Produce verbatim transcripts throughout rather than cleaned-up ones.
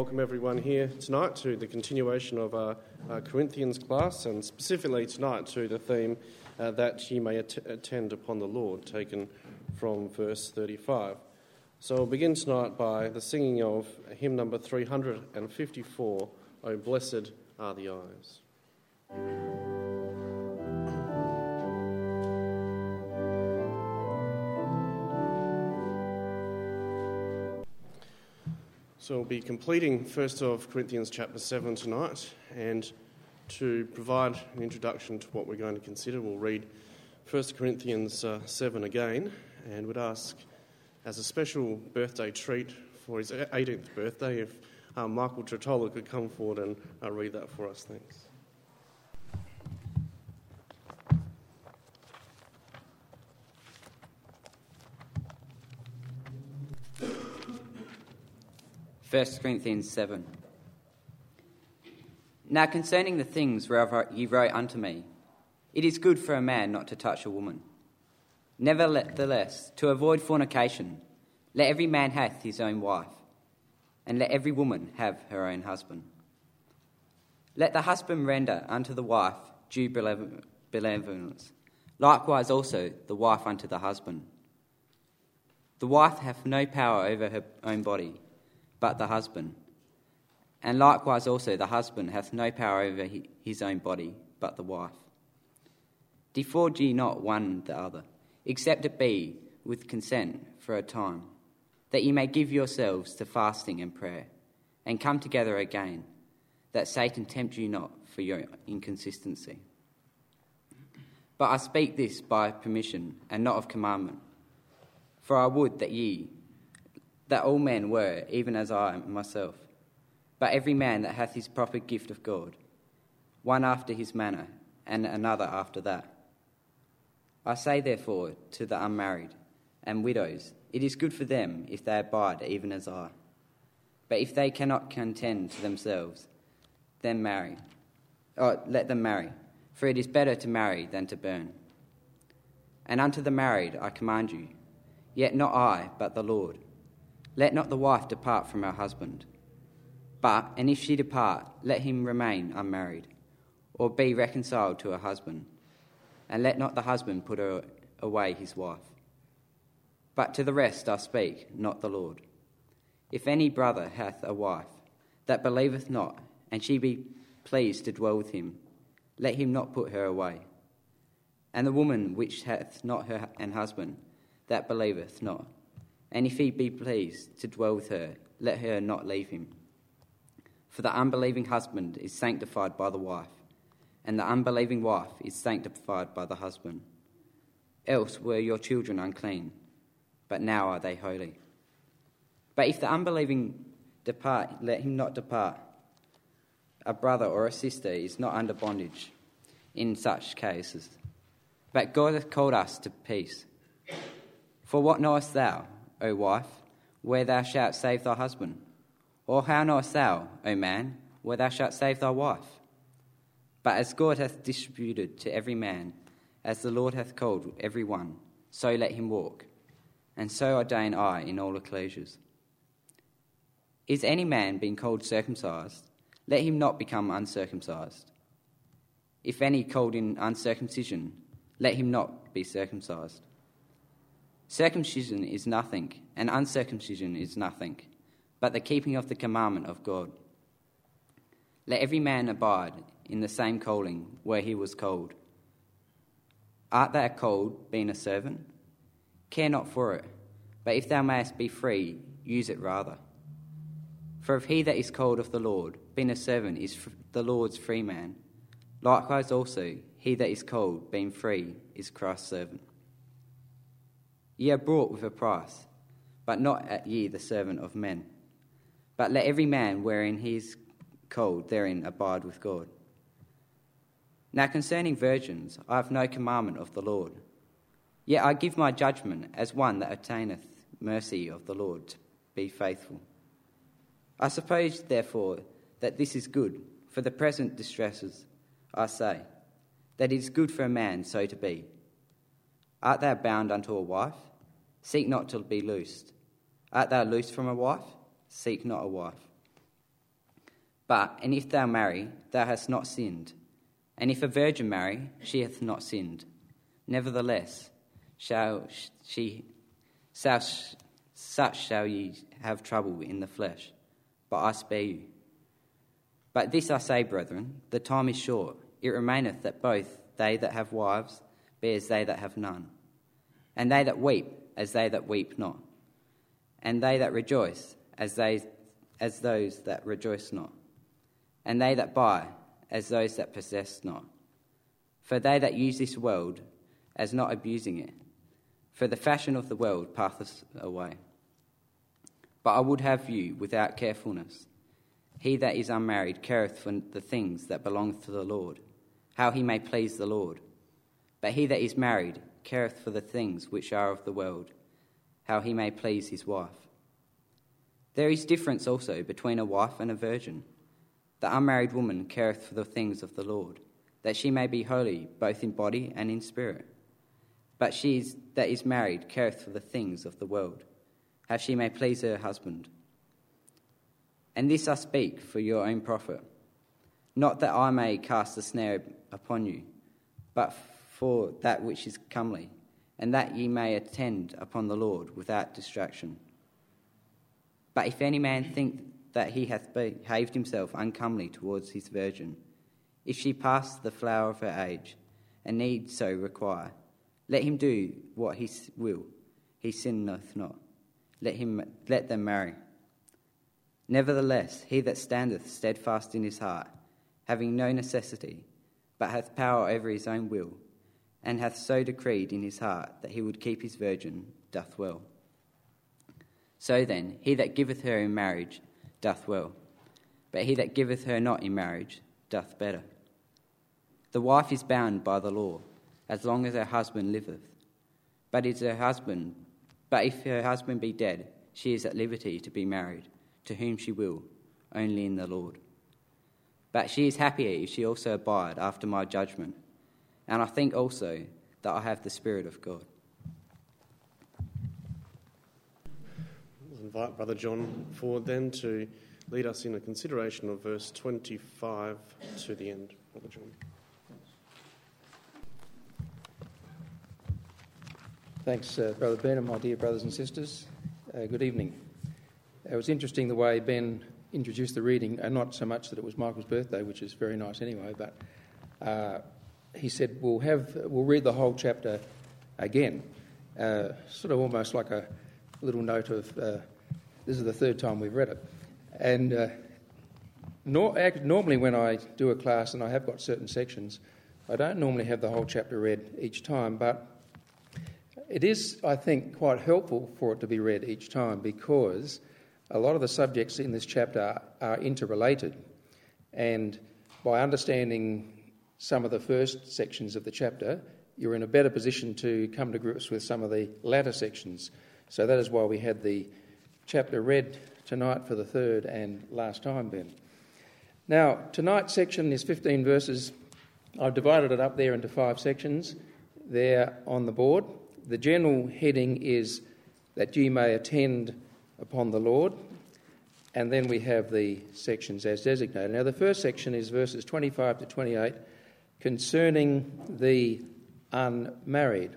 Welcome everyone here tonight to the continuation of our, our Corinthians class, and specifically tonight to the theme uh, that ye may at- attend upon the Lord, taken from verse thirty-five. So we'll begin tonight by the singing of hymn number three hundred fifty-four, O Blessed Are the Eyes. So we'll be completing First of Corinthians chapter seven tonight, and to provide an introduction to what we're going to consider, we'll read First Corinthians uh, seven again, and would ask, as a special birthday treat for his eighteenth birthday, if uh, Michael Trottola could come forward and uh, read that for us. Thanks. First Corinthians seven. Now concerning the things whereof ye wrote unto me, it is good for a man not to touch a woman. Nevertheless, to avoid fornication, let every man hath his own wife, and let every woman have her own husband. Let the husband render unto the wife due benevolence, likewise also the wife unto the husband. The wife hath no power over her own body, but the husband. And likewise also the husband hath no power over his own body, but the wife. Defraud ye not one the other, except it be with consent for a time, that ye may give yourselves to fasting and prayer, and come together again, that Satan tempt you not for your inconsistency. But I speak this by permission, and not of commandment. For I would that ye, that all men were, even as I am myself, but every man that hath his proper gift of God, one after his manner, and another after that. I say therefore to the unmarried and widows, it is good for them if they abide even as I. But if they cannot contend to themselves, then marry, or let them marry, for it is better to marry than to burn. And unto the married I command you, yet not I, but the Lord. Let not the wife depart from her husband. But, and if she depart, let him remain unmarried, or be reconciled to her husband. And let not the husband put her away his wife. But to the rest I speak, not the Lord. If any brother hath a wife that believeth not, and she be pleased to dwell with him, let him not put her away. And the woman which hath not her an husband that believeth not, and if he be pleased to dwell with her, let her not leave him. For the unbelieving husband is sanctified by the wife, and the unbelieving wife is sanctified by the husband. Else were your children unclean, but now are they holy. But if the unbelieving depart, let him not depart. A brother or a sister is not under bondage in such cases, but God hath called us to peace. For what knowest thou, O wife, where thou shalt save thy husband? Or how knowest thou, O man, where thou shalt save thy wife? But as God hath distributed to every man, as the Lord hath called every one, so let him walk. And so ordain I in all ecclesias. Is any man being called circumcised? Let him not become uncircumcised. If any called in uncircumcision, let him not be circumcised. Circumcision is nothing, and uncircumcision is nothing, but the keeping of the commandment of God. Let every man abide in the same calling where he was called. Art thou called, being a servant? Care not for it, but if thou mayest be free, use it rather. For if he that is called of the Lord, being a servant, is the Lord's free man, likewise also he that is called, being free, is Christ's servant. Ye are bought with a price, but not at ye the servant of men. But let every man wherein he is called therein abide with God. Now concerning virgins, I have no commandment of the Lord. Yet I give my judgment as one that obtaineth mercy of the Lord, to be faithful. I suppose, therefore, that this is good, for the present distresses, I say, that it is good for a man so to be. Art thou bound unto a wife? Seek not to be loosed. Art thou loosed from a wife? Seek not a wife. But, and if thou marry, thou hast not sinned. And if a virgin marry, she hath not sinned. Nevertheless, shall she, such, such shall ye have trouble in the flesh, but I spare you. But this I say, brethren, the time is short. It remaineth that both they that have wives be as they that have none, and they that weep as they that weep not, and they that rejoice as they as those that rejoice not, and they that buy as those that possess not. For they that use this world as not abusing it, for the fashion of the world passeth away. But I would have you without carefulness. He that is unmarried careth for the things that belong to the Lord, how he may please the Lord. But he that is married careth for the things which are of the world, how he may please his wife. There is difference also between a wife and a virgin. The unmarried woman careth for the things of the Lord, that she may be holy both in body and in spirit. But she is, that is married careth for the things of the world, how she may please her husband. And this I speak for your own profit, not that I may cast a snare upon you, but for that which is comely, and that ye may attend upon the Lord without distraction. But if any man think that he hath behaved himself uncomely towards his virgin, if she pass the flower of her age, and need so require, let him do what he will, he sinneth not. Let him let them marry. Nevertheless, he that standeth steadfast in his heart, having no necessity, but hath power over his own will, and hath so decreed in his heart that he would keep his virgin, doth well. So then, he that giveth her in marriage doth well, but he that giveth her not in marriage doth better. The wife is bound by the law, as long as her husband liveth. But is her husband, but if her husband be dead, she is at liberty to be married, to whom she will, only in the Lord. But she is happier if she also abide after my judgment, and I think also that I have the Spirit of God. I'll invite Brother John forward then to lead us in a consideration of verse twenty-five to the end. Brother John. Thanks, uh, Brother Ben, and my dear brothers and sisters. Uh, good evening. It was interesting the way Ben introduced the reading, and not so much that it was Michael's birthday, which is very nice anyway, but uh, he said we'll have we'll read the whole chapter again, uh, sort of almost like a little note of uh, this is the third time we've read it. And uh, nor, normally when I do a class and I have got certain sections, I don't normally have the whole chapter read each time, but it is, I think, quite helpful for it to be read each time because a lot of the subjects in this chapter are interrelated. And by understanding some of the first sections of the chapter, you're in a better position to come to grips with some of the latter sections. So that is why we had the chapter read tonight for the third and last time, Ben. Now, tonight's section is fifteen verses. I've divided it up there into five sections there on the board. The general heading is that ye may attend upon the Lord, and then we have the sections as designated. Now, the first section is verses twenty-five to twenty-eight concerning the unmarried.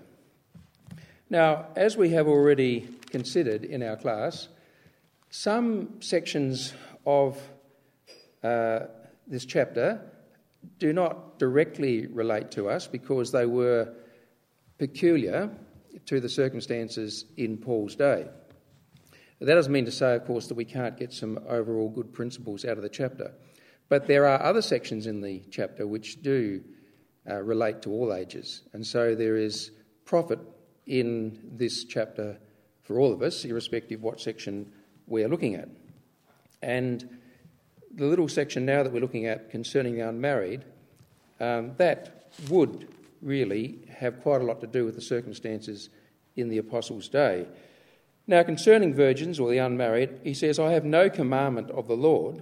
Now, as we have already considered in our class, some sections of uh, this chapter do not directly relate to us because they were peculiar to the circumstances in Paul's day. That doesn't mean to say, of course, that we can't get some overall good principles out of the chapter. But there are other sections in the chapter which do uh, relate to all ages. And so there is profit in this chapter for all of us, irrespective of what section we're looking at. And the little section now that we're looking at concerning the unmarried, um, that would really have quite a lot to do with the circumstances in the Apostles' day. Now, concerning virgins or the unmarried, he says, I have no commandment of the Lord,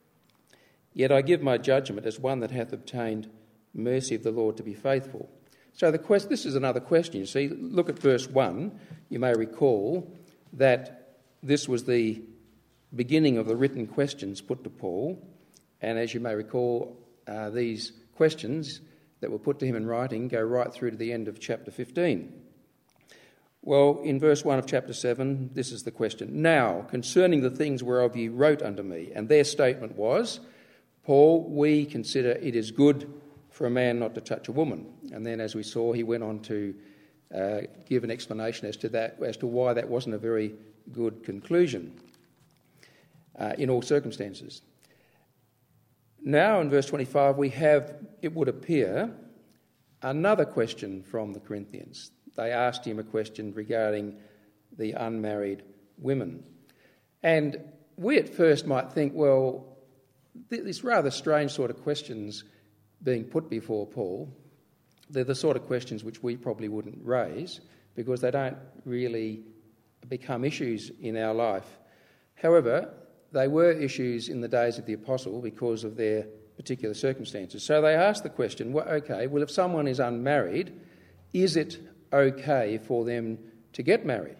yet I give my judgment as one that hath obtained mercy of the Lord to be faithful. So the quest, this is another question. You see, look at verse one. You may recall that this was the beginning of the written questions put to Paul, And as you may recall, uh, these questions that were put to him in writing go right through to the end of chapter fifteen. Well, in verse one of chapter seven, this is the question. Now, concerning the things whereof ye wrote unto me, and their statement was, Paul, we consider it is good for a man not to touch a woman. And then, as we saw, he went on to uh, give an explanation as to that, as to why that wasn't a very good conclusion uh, in all circumstances. Now, in verse twenty-five, we have, it would appear, another question from the Corinthians. They asked him a question regarding the unmarried women. And we at first might think, well, these rather strange sort of questions being put before Paul, they're the sort of questions which we probably wouldn't raise because they don't really become issues in our life. However, they were issues in the days of the apostle because of their particular circumstances. So they asked the question, well, okay, well, if someone is unmarried, is it okay for them to get married?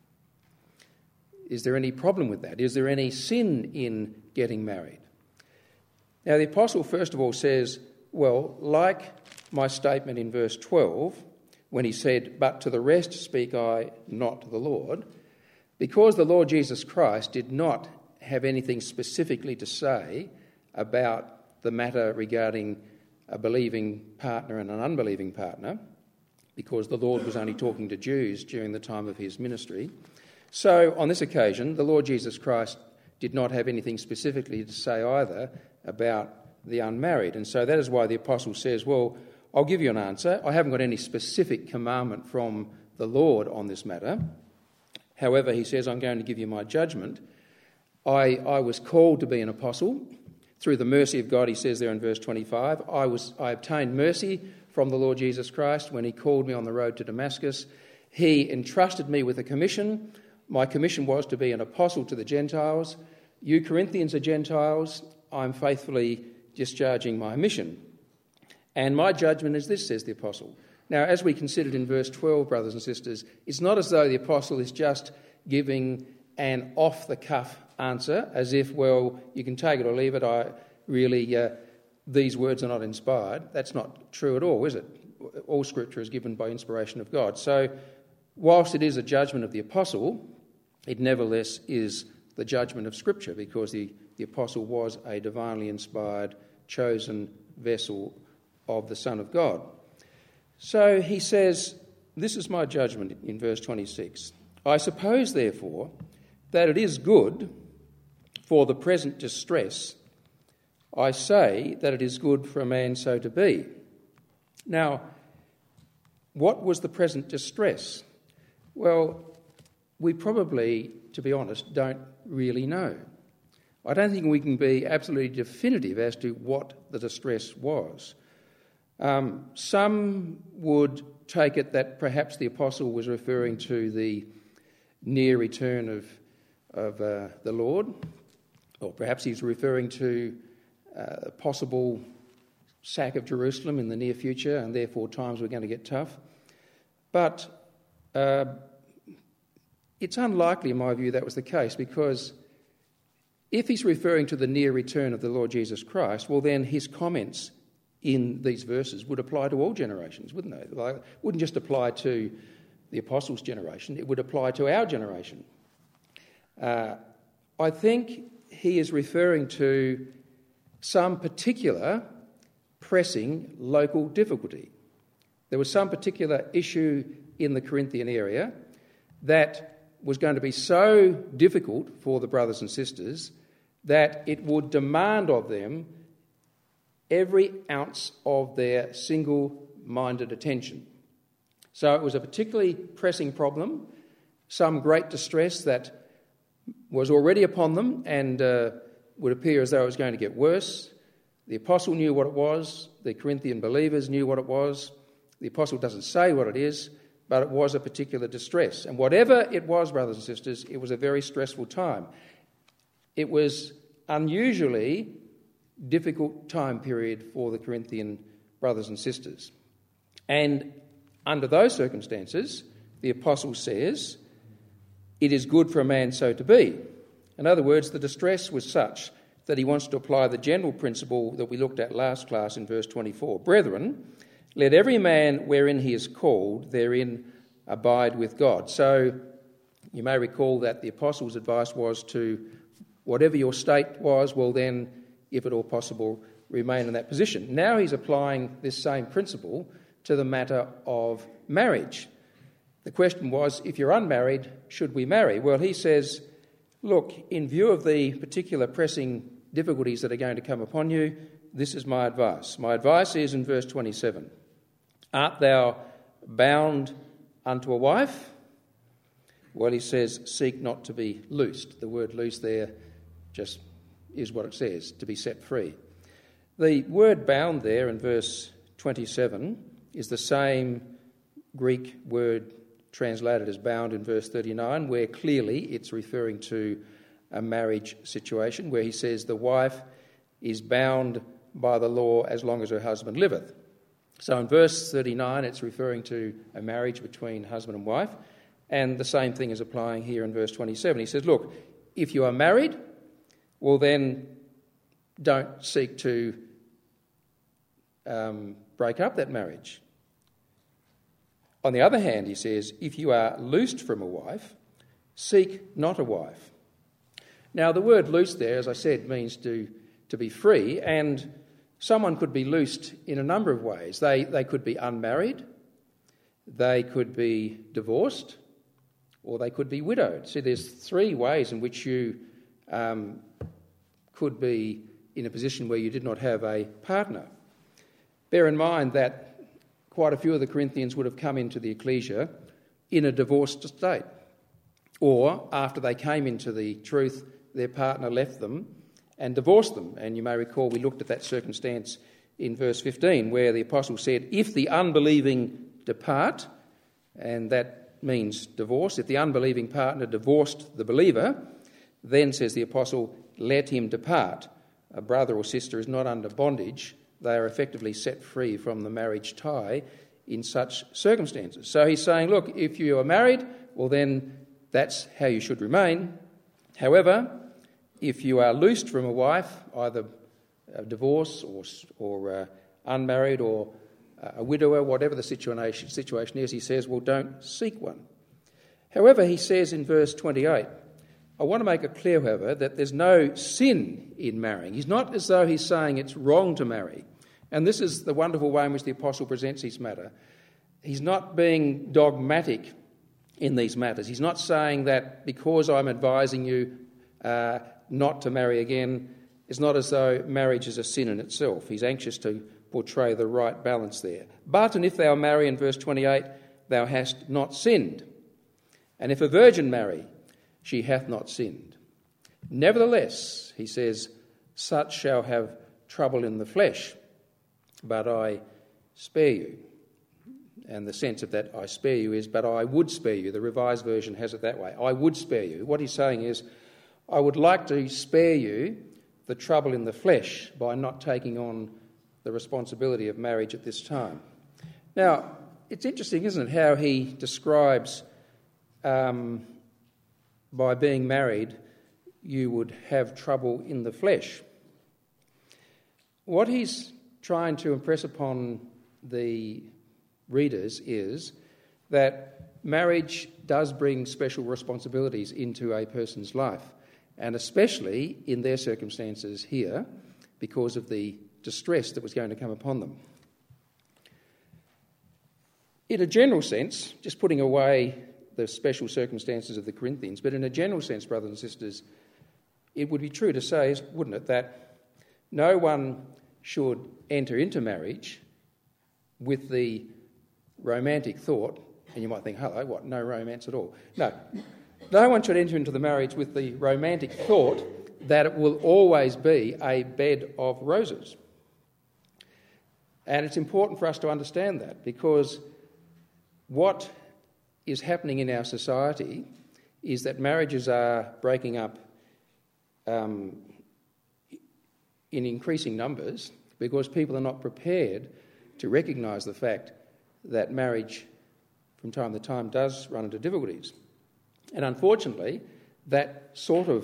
Is there any problem with that? Is there any sin in getting married? Now, the apostle first of all says, well, like my statement in verse twelve, when he said, but to the rest speak I, not the Lord, because the Lord Jesus Christ did not have anything specifically to say about the matter regarding a believing partner and an unbelieving partner, because the Lord was only talking to Jews during the time of his ministry. So on this occasion, the Lord Jesus Christ did not have anything specifically to say either about the unmarried. And so that is why the apostle says, well, I'll give you an answer. I haven't got any specific commandment from the Lord on this matter. However, he says, I'm going to give you my judgment. I, I was called to be an apostle. Through the mercy of God, he says there in verse twenty-five, I was I obtained mercy from the Lord Jesus Christ when he called me on the road to Damascus. He entrusted me with a commission. My commission was to be an apostle to the Gentiles. You Corinthians are Gentiles. I'm faithfully discharging my mission. And my judgment is this, says the apostle. Now, as we considered in verse twelve, brothers and sisters, it's not as though the apostle is just giving an off-the-cuff answer, as if, well, you can take it or leave it. I really... Uh, These words are not inspired. That's not true at all, is it? All Scripture is given by inspiration of God. So, whilst it is a judgment of the apostle, it nevertheless is the judgment of Scripture, because the, the apostle was a divinely inspired, chosen vessel of the Son of God. So he says, this is my judgment in verse twenty-six. I suppose, therefore, that it is good for the present distress. I say that it is good for a man so to be. Now, what was the present distress? Well, we probably, to be honest, don't really know. I don't think we can be absolutely definitive as to what the distress was. Um, some would take it that perhaps the apostle was referring to the near return of, of uh, the Lord, or perhaps he's referring to Uh, a possible sack of Jerusalem in the near future, and therefore times were going to get tough. But uh, it's unlikely, in my view, that was the case, because if he's referring to the near return of the Lord Jesus Christ, well, then his comments in these verses would apply to all generations, wouldn't they? Like, it wouldn't just apply to the apostles' generation, it would apply to our generation. Uh, I think he is referring to some particular pressing local difficulty. There was some particular issue in the Corinthian area that was going to be so difficult for the brothers and sisters that it would demand of them every ounce of their single-minded attention. So it was a particularly pressing problem, some great distress that was already upon them and uh, would appear as though it was going to get worse. The apostle knew what it was. The Corinthian believers knew what it was. The apostle doesn't say what it is, but it was a particular distress. And whatever it was, brothers and sisters, it was a very stressful time. It was unusually difficult time period for the Corinthian brothers and sisters. And under those circumstances, the apostle says, it is good for a man so to be. In other words, the distress was such that he wants to apply the general principle that we looked at last class in verse twenty-four. Brethren, let every man wherein he is called, therein abide with God. So you may recall that the apostles' advice was to, whatever your state was, well then, if at all possible, remain in that position. Now he's applying this same principle to the matter of marriage. The question was, if you're unmarried, should we marry? Well, he says, look, in view of the particular pressing difficulties that are going to come upon you, this is my advice. My advice is in verse twenty-seven. Art thou bound unto a wife? Well, he says, seek not to be loosed. The word loose there just is what it says, to be set free. The word bound there in verse twenty-seven is the same Greek word translated as bound in verse thirty-nine, where clearly it's referring to a marriage situation, where he says the wife is bound by the law as long as her husband liveth. So in verse thirty-nine, it's referring to a marriage between husband and wife, and the same thing is applying here in verse twenty-seven. He says, look, if you are married, well then don't seek to um, break up that marriage. On the other hand, he says, if you are loosed from a wife, seek not a wife. Now, the word loosed there, as I said, means to, to be free, and someone could be loosed in a number of ways. They, they could be unmarried, they could be divorced, or they could be widowed. See, there's three ways in which you um, could be in a position where you did not have a partner. Bear in mind that quite a few of the Corinthians would have come into the ecclesia in a divorced state, or after they came into the truth, their partner left them and divorced them. And you may recall we looked at that circumstance in verse fifteen, where the apostle said, if the unbelieving depart, and that means divorce, if the unbelieving partner divorced the believer, then, says the apostle, let him depart. A brother or sister is not under bondage. They are effectively set free from the marriage tie in such circumstances. So he's saying, look, if you are married, well then that's how you should remain. However, if you are loosed from a wife, either a divorce or, or uh, unmarried or uh, a widower, whatever the situation, situation is, he says, well, don't seek one. However, he says in verse twenty-eight, I want to make it clear, however, that there's no sin in marrying. He's not as though he's saying it's wrong to marry. And this is the wonderful way in which the apostle presents his matter. He's not being dogmatic in these matters. He's not saying that because I'm advising you uh, not to marry again, it's not as though marriage is a sin in itself. He's anxious to portray the right balance there. But, and if thou marry, in verse twenty-eight, thou hast not sinned. And if a virgin marry, she hath not sinned. Nevertheless, he says, such shall have trouble in the flesh, but I spare you. And the sense of that I spare you is, but I would spare you. The Revised Version has it that way. I would spare you. What he's saying is, I would like to spare you the trouble in the flesh by not taking on the responsibility of marriage at this time. Now, it's interesting, isn't it, how he describes um, by being married, you would have trouble in the flesh. What he's trying to impress upon the readers is that marriage does bring special responsibilities into a person's life, and especially in their circumstances here, because of the distress that was going to come upon them. In a general sense, just putting away the special circumstances of the Corinthians, but in a general sense, brothers and sisters, it would be true to say, wouldn't it, that no one should enter into marriage with the romantic thought, and you might think, hello, what, no romance at all? No, no one should enter into the marriage with the romantic thought that it will always be a bed of roses. And it's important for us to understand that, because what is happening in our society is that marriages are breaking up um, in increasing numbers because people are not prepared to recognise the fact that marriage from time to time does run into difficulties. And unfortunately, that sort of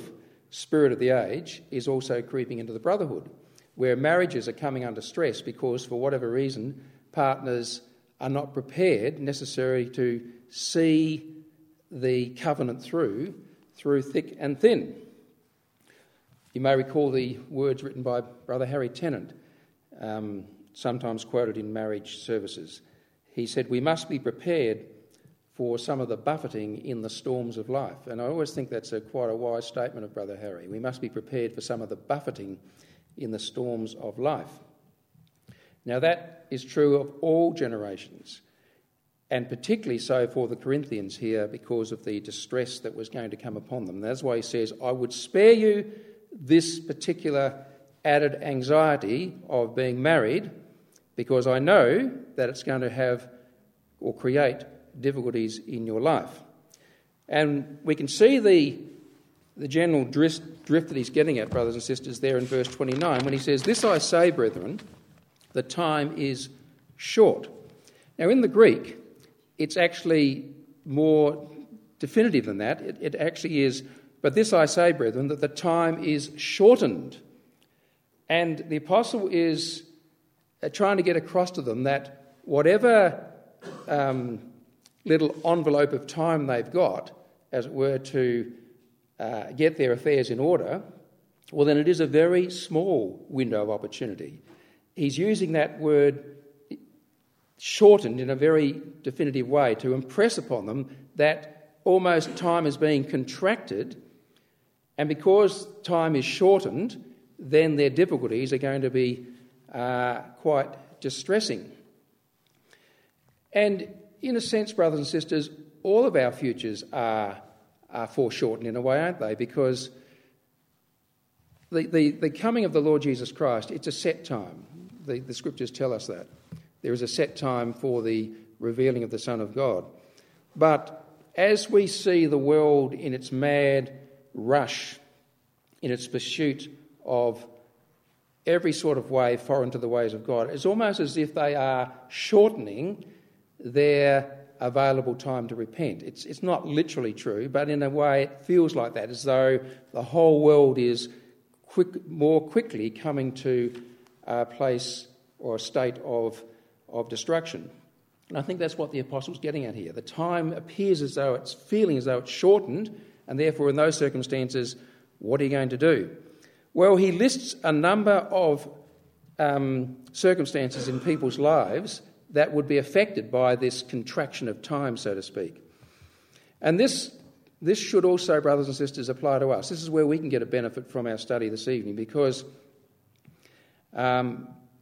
spirit of the age is also creeping into the brotherhood, where marriages are coming under stress because, for whatever reason, partners are not prepared necessarily to see the covenant through, through thick and thin. You may recall the words written by Brother Harry Tennant, um, sometimes quoted in marriage services. He said, "We must be prepared for some of the buffeting in the storms of life." And I always think that's a quite a wise statement of Brother Harry. We must be prepared for some of the buffeting in the storms of life. Now that is true of all generations, and particularly so for the Corinthians here because of the distress that was going to come upon them. That's why he says, "I would spare you this particular added anxiety of being married, because I know that it's going to have or create difficulties in your life." And we can see the, the general drift, drift that he's getting at, brothers and sisters, there in verse twenty-nine, when he says, "This I say, brethren, the time is short." Now, in the Greek, it's actually more definitive than that. It, it actually is, "But this I say, brethren, that the time is shortened." And the apostle is trying to get across to them that whatever um, little envelope of time they've got, as it were, to uh, get their affairs in order, well, then it is a very small window of opportunity. He's using that word shortened in a very definitive way to impress upon them that almost time is being contracted, and because time is shortened, then their difficulties are going to be uh, quite distressing. And in a sense, brothers and sisters, all of our futures are, are foreshortened in a way, aren't they? Because the, the, the coming of the Lord Jesus Christ, it's a set time. The, the scriptures tell us that. There is a set time for the revealing of the Son of God. But as we see the world in its mad rush, in its pursuit of every sort of way foreign to the ways of God, it's almost as if they are shortening their available time to repent. It's, it's not literally true, but in a way it feels like that, as though the whole world is quick, more quickly coming to a place or a state of, of destruction. And I think that's what the apostle's getting at here. The time appears as though it's feeling as though it's shortened, and therefore in those circumstances, what are you going to do? Well, he lists a number of um, circumstances in people's lives that would be affected by this contraction of time, so to speak. And this, this should also, brothers and sisters, apply to us. This is where we can get a benefit from our study this evening, because um,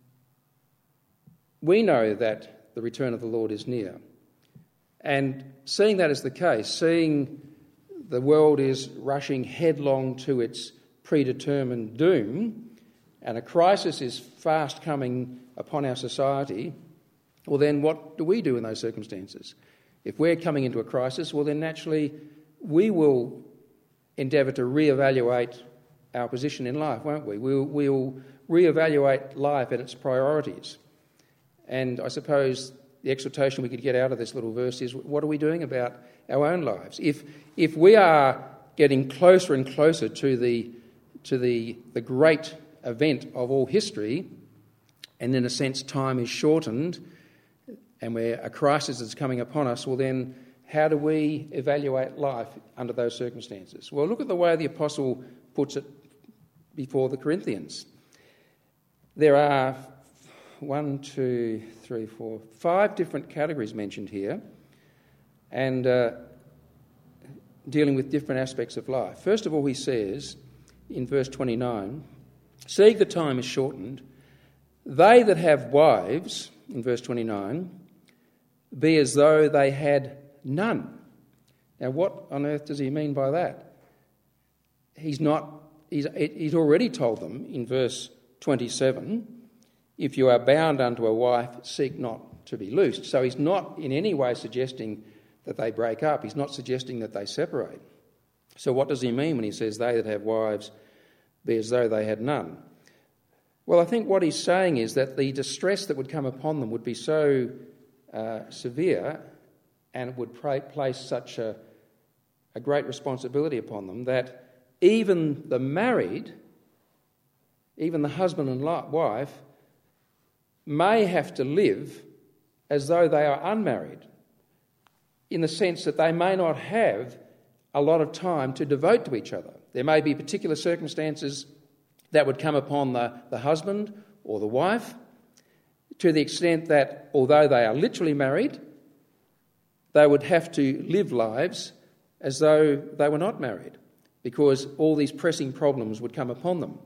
we know that the return of the Lord is near. And seeing that as the case, seeing the world is rushing headlong to its predetermined doom, and a crisis is fast coming upon our society, well then what do we do in those circumstances? If we're coming into a crisis, well then naturally we will endeavour to reevaluate our position in life, won't we? We'll, we'll reevaluate life and its priorities. And I suppose the exhortation we could get out of this little verse is, what are we doing about our own lives? If if we are getting closer and closer to the to the, the great event of all history, and in a sense time is shortened, and where a crisis is coming upon us, well then how do we evaluate life under those circumstances? Well, look at the way the apostle puts it before the Corinthians. There are one, two, three, four, five different categories mentioned here, and uh, dealing with different aspects of life. First of all, he says in verse twenty-nine, "Seeing the time is shortened, they that have wives," in verse twenty-nine, "be as though they had none." Now, what on earth does he mean by that? He's not. He's, he's already told them in verse twenty-seven, "If you are bound unto a wife, seek not to be loosed." So he's not in any way suggesting that they break up. He's not suggesting that they separate. So what does he mean when he says they that have wives be as though they had none? Well, I think what he's saying is that the distress that would come upon them would be so uh, severe, and it would pra- place such a, a great responsibility upon them, that even the married, even the husband and wife, may have to live as though they are unmarried, in the sense that they may not have a lot of time to devote to each other. There may be particular circumstances that would come upon the, the husband or the wife, to the extent that although they are literally married, they would have to live lives as though they were not married, because all these pressing problems would come upon them.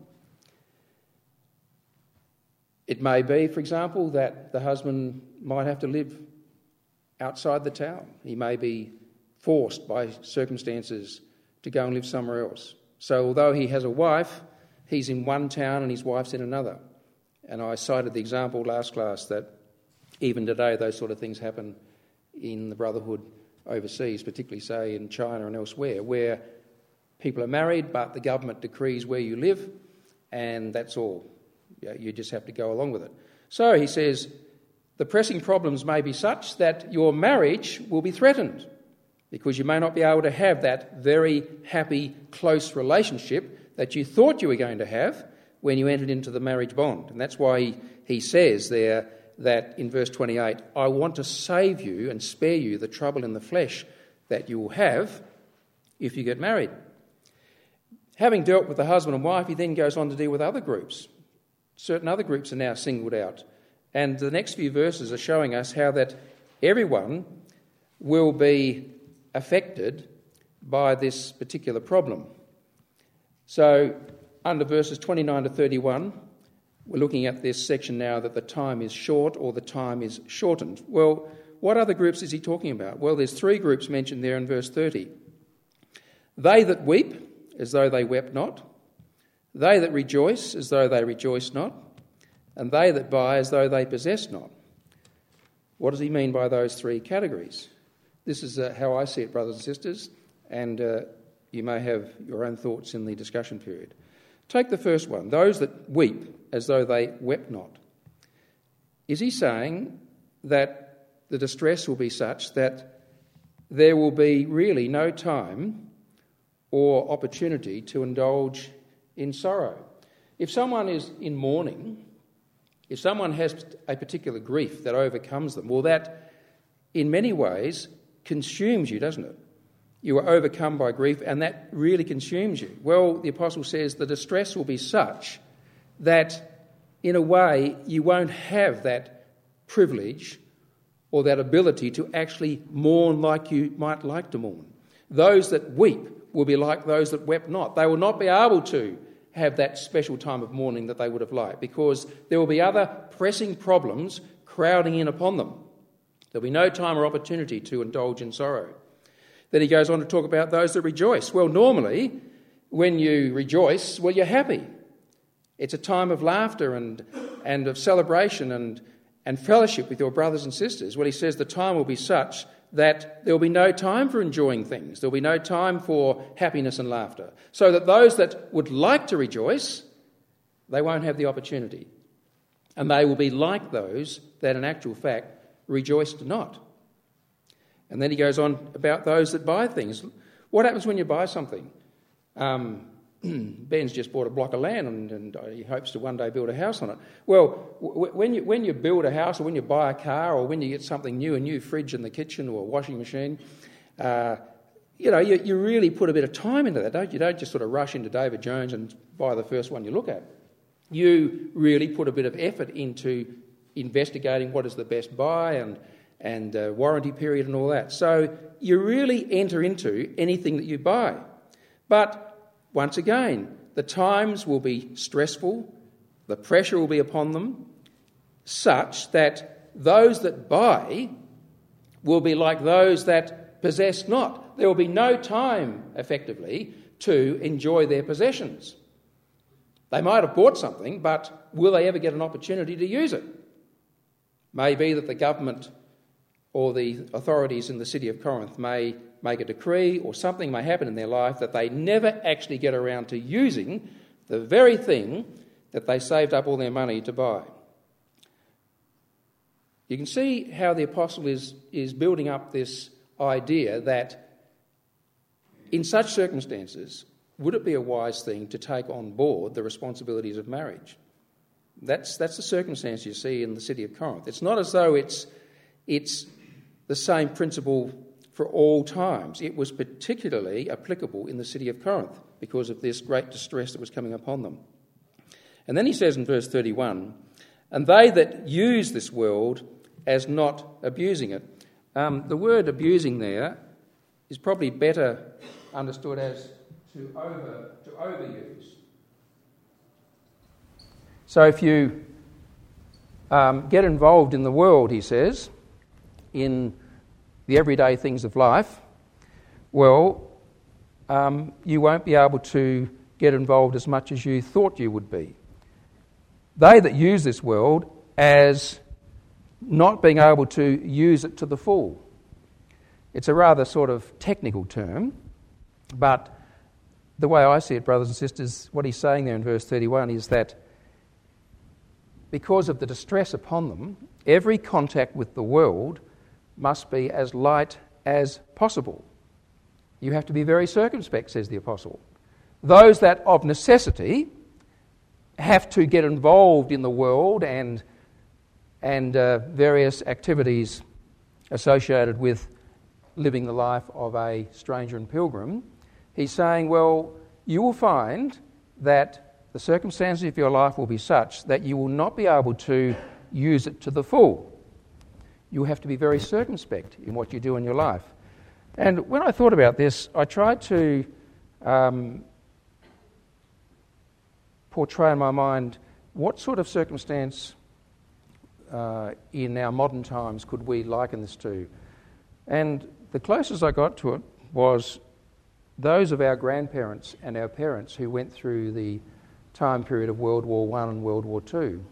It may be, for example, that the husband might have to live outside the town. He may be forced by circumstances to go and live somewhere else. So although he has a wife, he's in one town and his wife's in another. And I cited the example last class that even today those sort of things happen in the Brotherhood overseas, particularly, say, in China and elsewhere, where people are married but the government decrees where you live, and that's all. You just have to go along with it. So he says, the pressing problems may be such that your marriage will be threatened, because you may not be able to have that very happy, close relationship that you thought you were going to have when you entered into the marriage bond. And that's why he, he says there that in verse twenty-eight, I want to save you and spare you the trouble in the flesh that you will have if you get married. Having dealt with the husband and wife, he then goes on to deal with other groups. Certain other groups are now singled out. And the next few verses are showing us how that everyone will be affected by this particular problem. So under verses twenty-nine to thirty-one, we're looking at this section now that the time is short or the time is shortened. Well, what other groups is he talking about? Well, there's three groups mentioned there in verse thirty. They that weep as though they wept not, they that rejoice as though they rejoiced not, and they that buy as though they possessed not. What does he mean by those three categories? This is uh, how I see it, brothers and sisters, and uh, you may have your own thoughts in the discussion period. Take the first one, those that weep as though they wept not. Is he saying that the distress will be such that there will be really no time or opportunity to indulge in sorrow? If someone is in mourning, if someone has a particular grief that overcomes them, well, that in many ways consumes you, doesn't it? You are overcome by grief, and that really consumes you. Well, the apostle says the distress will be such that, in a way, you won't have that privilege or that ability to actually mourn like you might like to mourn. Those that weep will be like those that wept not. They will not be able to have that special time of mourning that they would have liked, because there will be other pressing problems crowding in upon them. There'll be no time or opportunity to indulge in sorrow. Then he goes on to talk about those that rejoice. Well, normally, when you rejoice, well, you're happy. It's a time of laughter and, and of celebration and, and fellowship with your brothers and sisters. Well, he says the time will be such that there will be no time for enjoying things. There will be no time for happiness and laughter. So that those that would like to rejoice, they won't have the opportunity. And they will be like those that in actual fact rejoiced not. And then he goes on about those that buy things. What happens when you buy something? Um, Ben's just bought a block of land and, and he hopes to one day build a house on it. Well, w- when you when you build a house, or when you buy a car, or when you get something new, a new fridge in the kitchen or a washing machine, uh, you know, you, you really put a bit of time into that, don't you? You don't just sort of rush into David Jones and buy the first one you look at. You really put a bit of effort into investigating what is the best buy and and uh, warranty period and all that. So you really enter into anything that you buy. But once again, the times will be stressful, the pressure will be upon them, such that those that buy will be like those that possess not. There will be no time, effectively, to enjoy their possessions. They might have bought something, but will they ever get an opportunity to use it? Maybe that the government or the authorities in the city of Corinth may make a decree, or something may happen in their life that they never actually get around to using the very thing that they saved up all their money to buy. You can see how the apostle is, is building up this idea that in such circumstances, would it be a wise thing to take on board the responsibilities of marriage? That's, that's the circumstance you see in the city of Corinth. It's not as though it's, it's the same principle for all times. It was particularly applicable in the city of Corinth because of this great distress that was coming upon them. And then he says in verse thirty-one, and they that use this world as not abusing it. Um, the word abusing there is probably better understood as to over to overuse. So if you um, get involved in the world, he says, in the everyday things of life, well, um, you won't be able to get involved as much as you thought you would be. They that use this world as not being able to use it to the full. It's a rather sort of technical term, but the way I see it, brothers and sisters, what he's saying there in verse thirty-one is that because of the distress upon them, every contact with the world must be as light as possible. You have to be very circumspect, says the apostle. Those that of necessity have to get involved in the world and, and uh, various activities associated with living the life of a stranger and pilgrim, he's saying, well, you will find that the circumstances of your life will be such that you will not be able to use it to the full. You have to be very circumspect in what you do in your life. And when I thought about this, I tried to um, portray in my mind what sort of circumstance uh, in our modern times could we liken this to. And the closest I got to it was those of our grandparents and our parents who went through the time period of World War One and World War Two.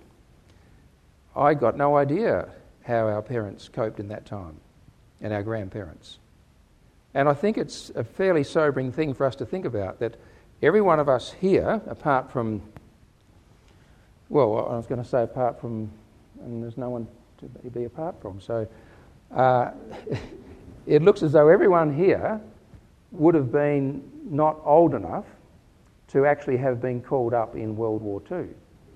I got no idea how our parents coped in that time, and our grandparents. And I think it's a fairly sobering thing for us to think about, that every one of us here, apart from, well, I was going to say apart from, and there's no one to be apart from, so uh, it looks as though everyone here would have been not old enough to actually have been called up in World War Two.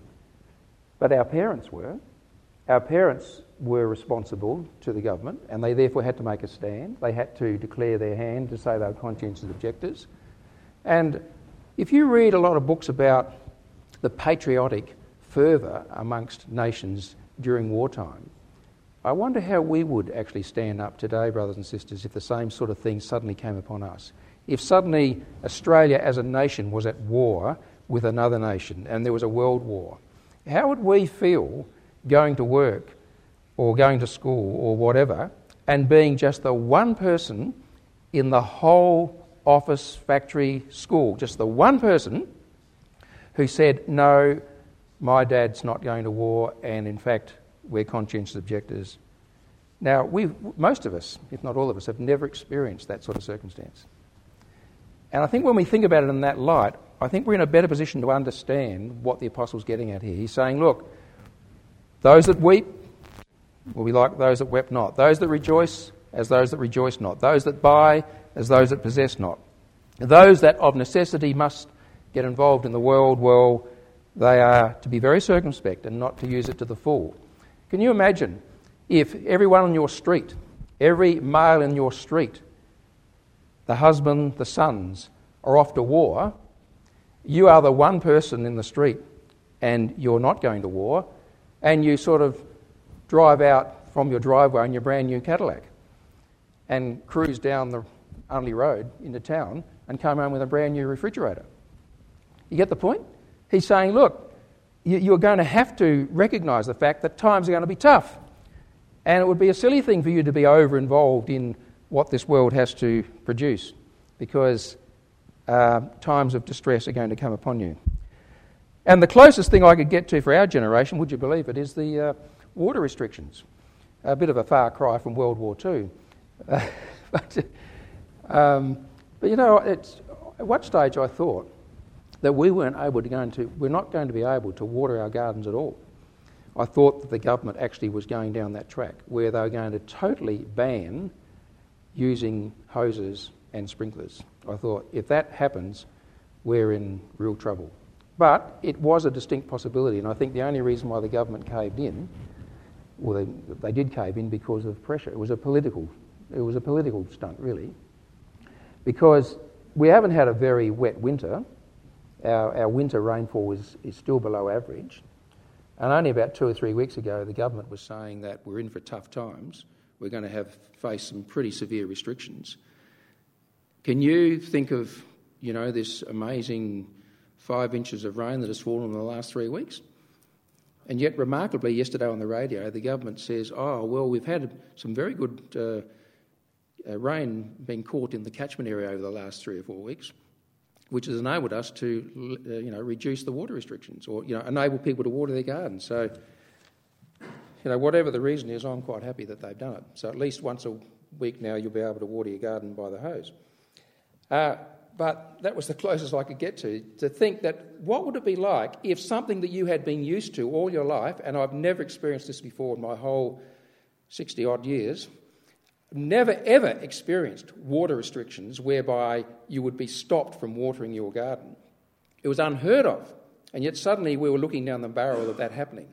But our parents were. Our parents were responsible to the government, and they therefore had to make a stand. They had to declare their hand to say they were conscientious objectors. And if you read a lot of books about the patriotic fervour amongst nations during wartime, I wonder how we would actually stand up today, brothers and sisters, if the same sort of thing suddenly came upon us. If suddenly Australia as a nation was at war with another nation and there was a world war, how would we feel going to work or going to school or whatever and being just the one person in the whole office, factory, school, just the one person who said, no, my dad's not going to war, and in fact we're conscientious objectors. Now, we, most of us, if not all of us, have never experienced that sort of circumstance. And I think when we think about it in that light, I think we're in a better position to understand what the apostle's getting at here. He's saying, look, those that weep will be like those that wept not. Those that rejoice as those that rejoice not. Those that buy as those that possess not. Those that of necessity must get involved in the world, well, they are to be very circumspect and not to use it to the full. Can you imagine if everyone on your street, every male in your street, the husband, the sons, are off to war, you are the one person in the street and you're not going to war, and you sort of drive out from your driveway in your brand new Cadillac and cruise down the Unley Road into town and come home with a brand new refrigerator. You get the point? He's saying, look, you're going to have to recognise the fact that times are going to be tough, and it would be a silly thing for you to be over-involved in what this world has to produce, because uh, times of distress are going to come upon you. And the closest thing I could get to for our generation, would you believe it, is the uh, water restrictions. A bit of a far cry from World War Two. Uh, but, um, but, you know, it's, at what stage I thought that we weren't able to go into, we're not going to be able to water our gardens at all. I thought that the government actually was going down that track, where they were going to totally ban using hoses and sprinklers. I thought, if that happens, we're in real trouble. But it was a distinct possibility, and I think the only reason why the government caved in, well, they, they did cave in because of pressure. It was a political, it was a political stunt, really, because we haven't had a very wet winter. Our, our winter rainfall is, is still below average, and only about two or three weeks ago, the government was saying that we're in for tough times. We're going to have face some pretty severe restrictions. Can you think of, you know, this amazing five inches of rain that has fallen in the last three weeks? And yet, remarkably, yesterday on the radio, the government says, oh, well, we've had some very good uh, uh, rain being caught in the catchment area over the last three or four weeks, which has enabled us to, uh, you know, reduce the water restrictions or, you know, enable people to water their gardens. So, you know, whatever the reason is, I'm quite happy that they've done it. So at least once a week now, you'll be able to water your garden by the hose. Uh, But that was the closest I could get to, to think that what would it be like if something that you had been used to all your life, and I've never experienced this before in my whole sixty-odd years, never ever experienced water restrictions whereby you would be stopped from watering your garden. It was unheard of, and yet suddenly we were looking down the barrel of that happening.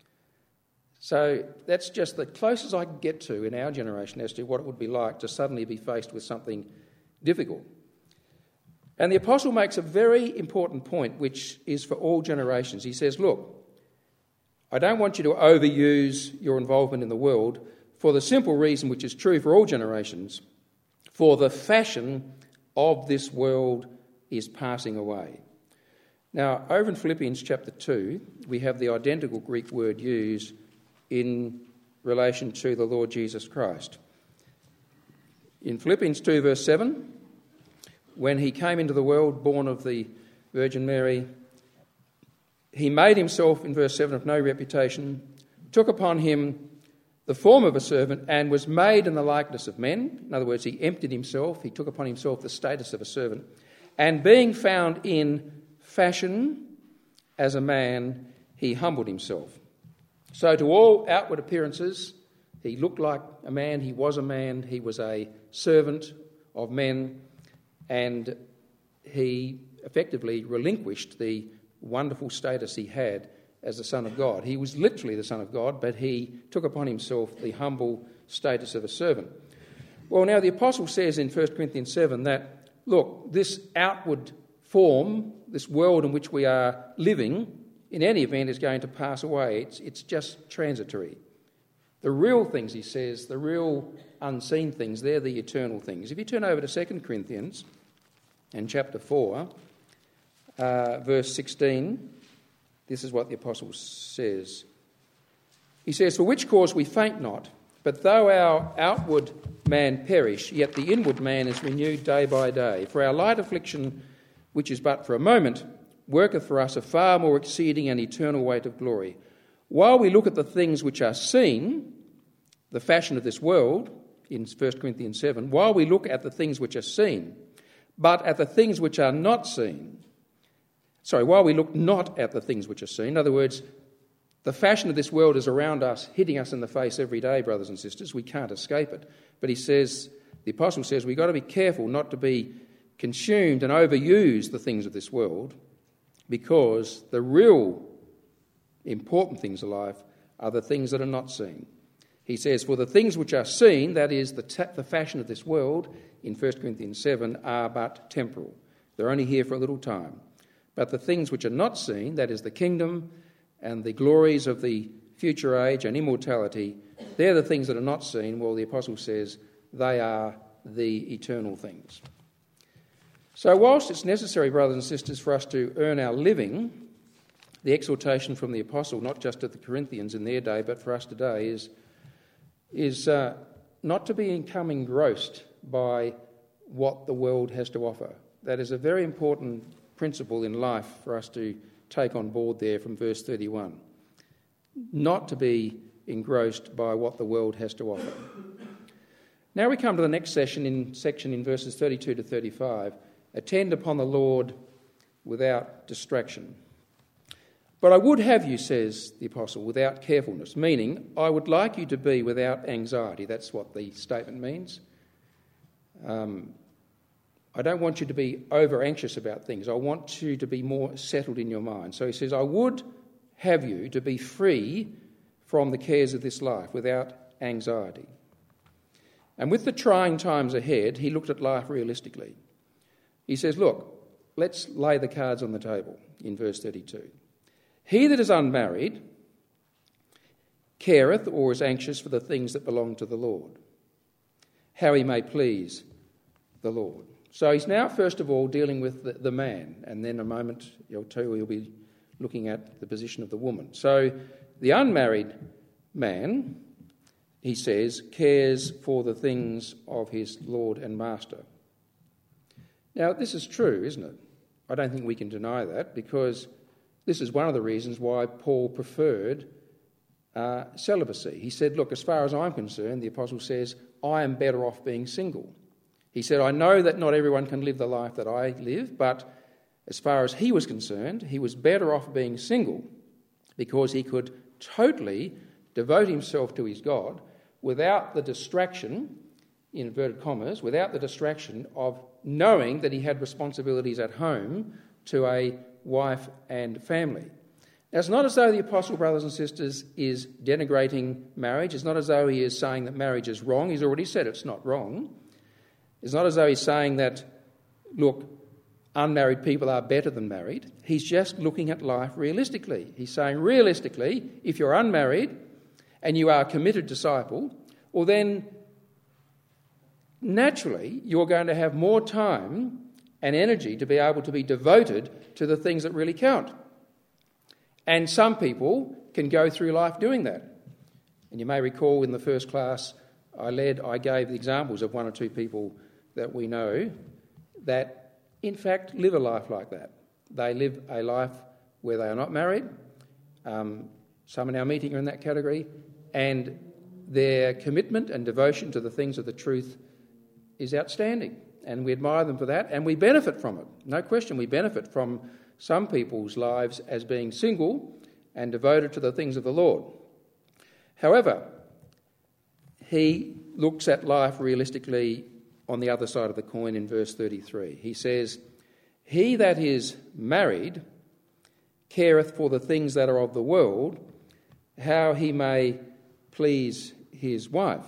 So that's just the closest I could get to in our generation as to what it would be like to suddenly be faced with something difficult. And the Apostle makes a very important point, which is for all generations. He says, look, I don't want you to overuse your involvement in the world for the simple reason, which is true for all generations, for the fashion of this world is passing away. Now, over in Philippians chapter two, we have the identical Greek word used in relation to the Lord Jesus Christ. In Philippians two, verse seven, when he came into the world, born of the Virgin Mary, he made himself, in verse seven, of no reputation, took upon him the form of a servant, and was made in the likeness of men. In other words, he emptied himself, he took upon himself the status of a servant, and being found in fashion as a man, he humbled himself. So to all outward appearances, he looked like a man, he was a man, he was a servant of men, and he effectively relinquished the wonderful status he had as the Son of God. He was literally the Son of God, but he took upon himself the humble status of a servant. Well, now the Apostle says in First Corinthians seven that, look, this outward form, this world in which we are living, in any event is going to pass away. It's, it's just transitory. The real things, he says, the real unseen things, they're the eternal things. If you turn over to Second Corinthians and chapter four, uh, verse sixteen, this is what the Apostle says. He says, for which cause we faint not, but though our outward man perish, yet the inward man is renewed day by day. For our light affliction, which is but for a moment, worketh for us a far more exceeding and eternal weight of glory. While we look at the things which are seen, the fashion of this world, in First Corinthians seven, while we look at the things which are seen, but at the things which are not seen, sorry, while we look not at the things which are seen, in other words, the fashion of this world is around us, hitting us in the face every day, brothers and sisters. We can't escape it. But he says, the Apostle says, we've got to be careful not to be consumed and overuse the things of this world, because the real important things of life are the things that are not seen. He says, for the things which are seen, that is the, ta- the fashion of this world, in First Corinthians seven, are but temporal. They're only here for a little time. But the things which are not seen, that is the kingdom and the glories of the future age and immortality, they're the things that are not seen. Well, the Apostle says they are the eternal things. So whilst it's necessary, brothers and sisters, for us to earn our living, the exhortation from the Apostle, not just to the Corinthians in their day, but for us today, is, is uh, not to become engrossed by what the world has to offer. That is a very important principle in life for us to take on board there from verse thirty-one. Not to be engrossed by what the world has to offer. Now we come to the next session in section in verses thirty-two to thirty-five. Attend upon the Lord without distraction. But I would have you, says the Apostle, without carefulness, meaning I would like you to be without anxiety. That's what the statement means. Um, I don't want you to be over anxious about things. I want you to be more settled in your mind. So he says, I would have you to be free from the cares of this life without anxiety. And with the trying times ahead, he looked at life realistically. He says, look, let's lay the cards on the table in verse thirty-two. He that is unmarried careth or is anxious for the things that belong to the Lord, how he may please the Lord. So he's now, first of all, dealing with the, the man, and then in a moment, you'll tell he'll be looking at the position of the woman. So the unmarried man, he says, cares for the things of his Lord and Master. Now, this is true, isn't it? I don't think we can deny that, because this is one of the reasons why Paul preferred uh, celibacy. He said, look, as far as I'm concerned, the apostle says, I am better off being single. He said, I know that not everyone can live the life that I live, but as far as he was concerned, he was better off being single because he could totally devote himself to his God without the distraction, in inverted commas, without the distraction of knowing that he had responsibilities at home to a wife and family. Now, it's not as though the apostle, brothers and sisters, is denigrating marriage. It's not as though he is saying that marriage is wrong. He's already said it's not wrong. It's not as though he's saying that, look, unmarried people are better than married. He's just looking at life realistically. He's saying, realistically, if you're unmarried and you are a committed disciple, well then, naturally, you're going to have more time and energy to be able to be devoted to the things that really count. And some people can go through life doing that. And you may recall in the first class I led, I gave the examples of one or two people that we know that, in fact, live a life like that. They live a life where they are not married. Um, some in our meeting are in that category. And their commitment and devotion to the things of the truth is outstanding. And we admire them for that, and we benefit from it. No question, we benefit from some people's lives as being single and devoted to the things of the Lord. However, he looks at life realistically on the other side of the coin in verse thirty-three. He says, he that is married careth for the things that are of the world, how he may please his wife.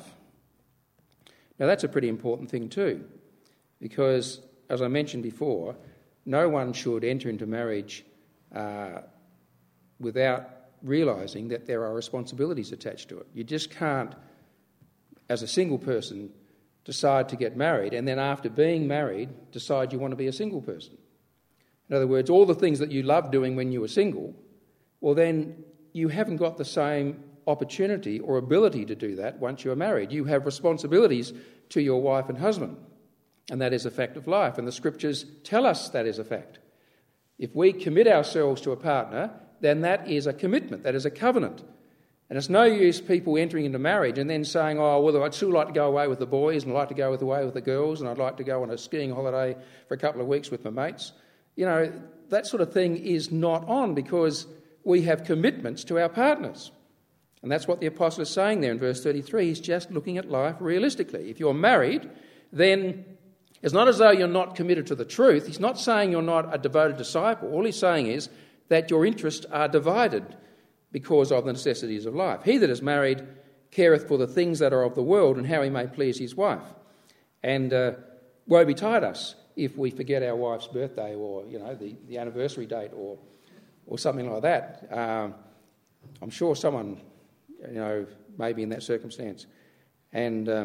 Now that's a pretty important thing too, because, as I mentioned before, no one should enter into marriage uh, without realising that there are responsibilities attached to it. You just can't, as a single person, decide to get married and then after being married decide you want to be a single person. In other words, all the things that you loved doing when you were single, well then you haven't got the same opportunity or ability to do that once you're married. You have responsibilities to your wife and husband, and that is a fact of life, and the scriptures tell us that is a fact. If we commit ourselves to a partner, then that is a commitment, that is a covenant. And it's no use people entering into marriage and then saying, oh, well, I'd still like to go away with the boys and I'd like to go away with the girls and I'd like to go on a skiing holiday for a couple of weeks with my mates. You know, that sort of thing is not on, because we have commitments to our partners. And that's what the apostle is saying there in verse thirty-three. He's just looking at life realistically. If you're married, then it's not as though you're not committed to the truth. He's not saying you're not a devoted disciple. All he's saying is that your interests are divided because of the necessities of life. He that is married careth for the things that are of the world, and how he may please his wife. And uh, woe betide us if we forget our wife's birthday, or, you know, the, the anniversary date, or or something like that. Um, I'm sure someone, you know, may be in that circumstance. And uh,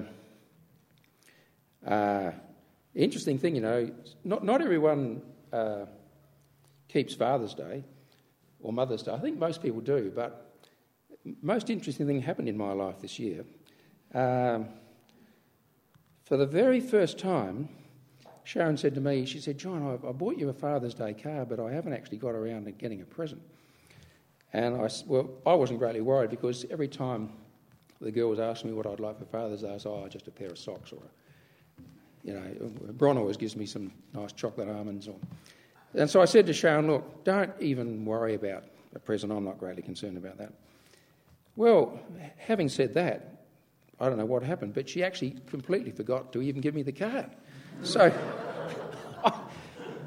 uh, interesting thing, you know, not not everyone uh, keeps Father's Day or Mother's Day. I think most people do, but most interesting thing happened in my life this year. Um, for the very first time, Sharon said to me, she said, John, I, I bought you a Father's Day card, but I haven't actually got around to getting a present. And I, well, I wasn't greatly worried, because every time the girls asked me what I'd like for Father's Day, I said, oh, just a pair of socks, or, a, you know, Bron always gives me some nice chocolate almonds. Or, and so I said to Sharon, look, don't even worry about a present. I'm not greatly concerned about that. Well, having said that, I don't know what happened, but she actually completely forgot to even give me the card. So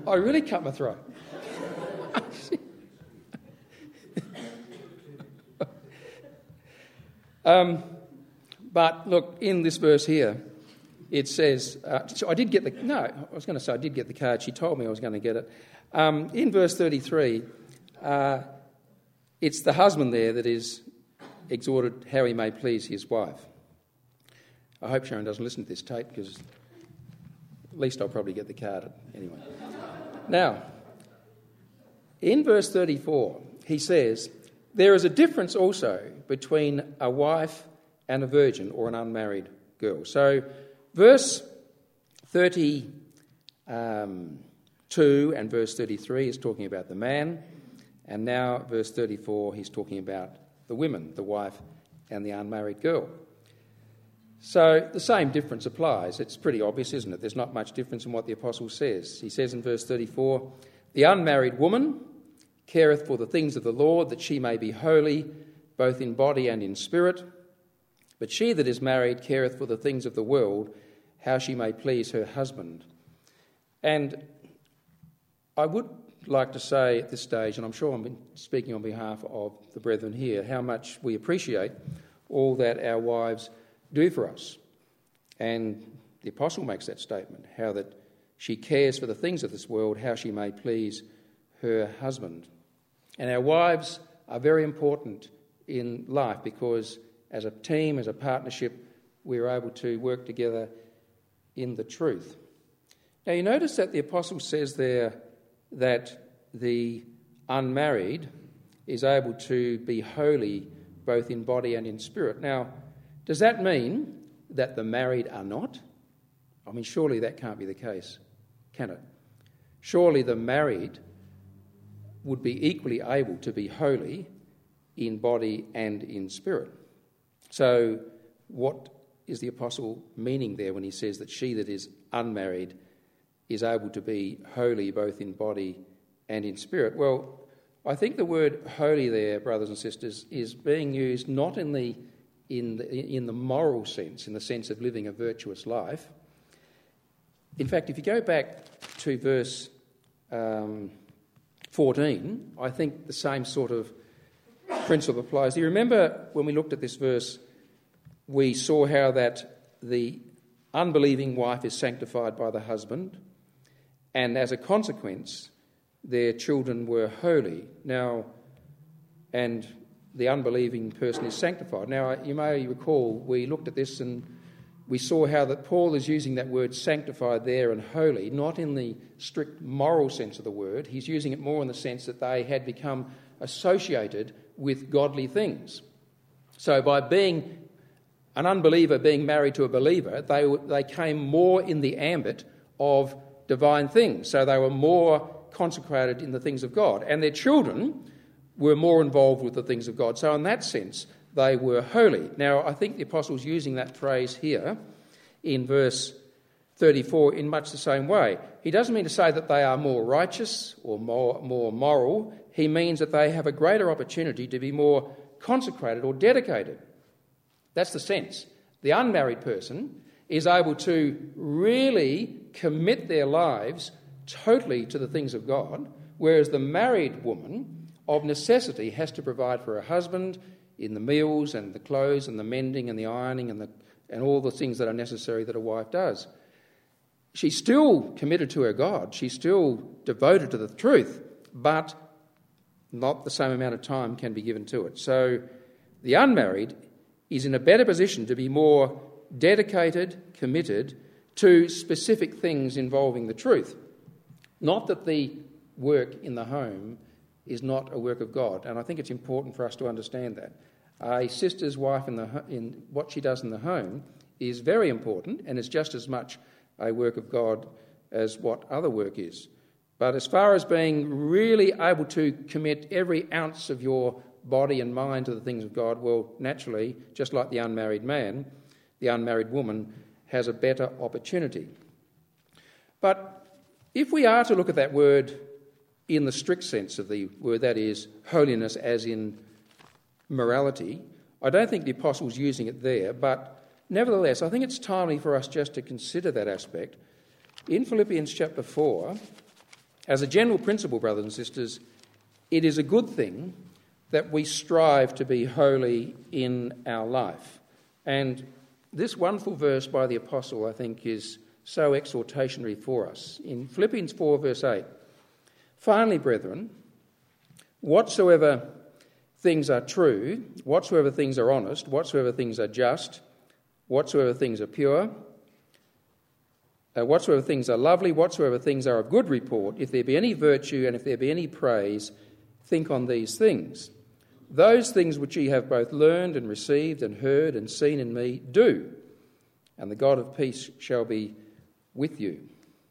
I really cut my throat. um, but look, in this verse here, it says, uh, so I did get the, no, I was going to say I did get the card. She told me I was going to get it. Um, in verse thirty-three, uh, it's the husband there that is exhorted how he may please his wife. I hope Sharon doesn't listen to this tape, because at least I'll probably get the card anyway. Now, in verse thirty-four, he says, there is a difference also between a wife and a virgin or an unmarried girl. So, verse thirty-two and verse thirty-three is talking about the man, and now verse thirty-four he's talking about the women, the wife and the unmarried girl. So the same difference applies. It's pretty obvious, isn't it? There's not much difference in what the apostle says. He says in verse thirty-four, the unmarried woman careth for the things of the Lord, that she may be holy, both in body and in spirit. But she that is married careth for the things of the world, how she may please her husband. And I would like to say at this stage, and I'm sure I'm speaking on behalf of the brethren here, how much we appreciate all that our wives do for us. And the apostle makes that statement, how that she cares for the things of this world, how she may please her husband. And our wives are very important in life, because as a team, as a partnership, we're able to work together in the truth. Now you notice that the apostle says there that the unmarried is able to be holy both in body and in spirit. Now, does that mean that the married are not? I mean, surely that can't be the case, can it? Surely the married would be equally able to be holy in body and in spirit. So what is the apostle meaning there when he says that she that is unmarried is able to be holy both in body and in spirit? Well, I think the word holy there, brothers and sisters, is being used not in the in the, in the moral sense, in the sense of living a virtuous life. In fact, if you go back to verse um, fourteen, I think the same sort of principle applies. Do you remember when we looked at this verse, we saw how that the unbelieving wife is sanctified by the husband, and as a consequence, their children were holy. Now, and the unbelieving person is sanctified. Now, you may recall we looked at this and we saw how that Paul is using that word sanctified there and holy, not in the strict moral sense of the word. He's using it more in the sense that they had become associated with godly things. So by being an unbeliever being married to a believer, they they came more in the ambit of divine things. So they were more consecrated in the things of God. And their children were more involved with the things of God. So in that sense, they were holy. Now, I think the apostle's using that phrase here in verse thirty-four in much the same way. He doesn't mean to say that they are more righteous or more, more moral. He means that they have a greater opportunity to be more consecrated or dedicated. That's the sense. The unmarried person is able to really commit their lives totally to the things of God, whereas the married woman, of necessity, has to provide for her husband in the meals and the clothes and the mending and the ironing and the and all the things that are necessary that a wife does. She's still committed to her God. She's still devoted to the truth, but not the same amount of time can be given to it. So the unmarried is in a better position to be more dedicated, committed to specific things involving the truth. Not that the work in the home is not a work of God, and I think it's important for us to understand that. A sister's wife in, the, in what she does in the home is very important, and it's just as much a work of God as what other work is. But as far as being really able to commit every ounce of your body and mind to the things of God, well, naturally, just like the unmarried man, the unmarried woman has a better opportunity. But if we are to look at that word in the strict sense of the word, that is, holiness as in morality, I don't think the apostle's using it there, but nevertheless, I think it's timely for us just to consider that aspect. In Philippians chapter four As a general principle, brothers and sisters, it is a good thing that we strive to be holy in our life. And this wonderful verse by the Apostle, I think, is so exhortationary for us. In Philippians four, verse eight, "Finally, brethren, whatsoever things are true, whatsoever things are honest, whatsoever things are just, whatsoever things are pure, uh, whatsoever things are lovely, whatsoever things are of good report, if there be any virtue and if there be any praise, think on these things. Those things which ye have both learned and received and heard and seen in me, do, and the God of peace shall be with you."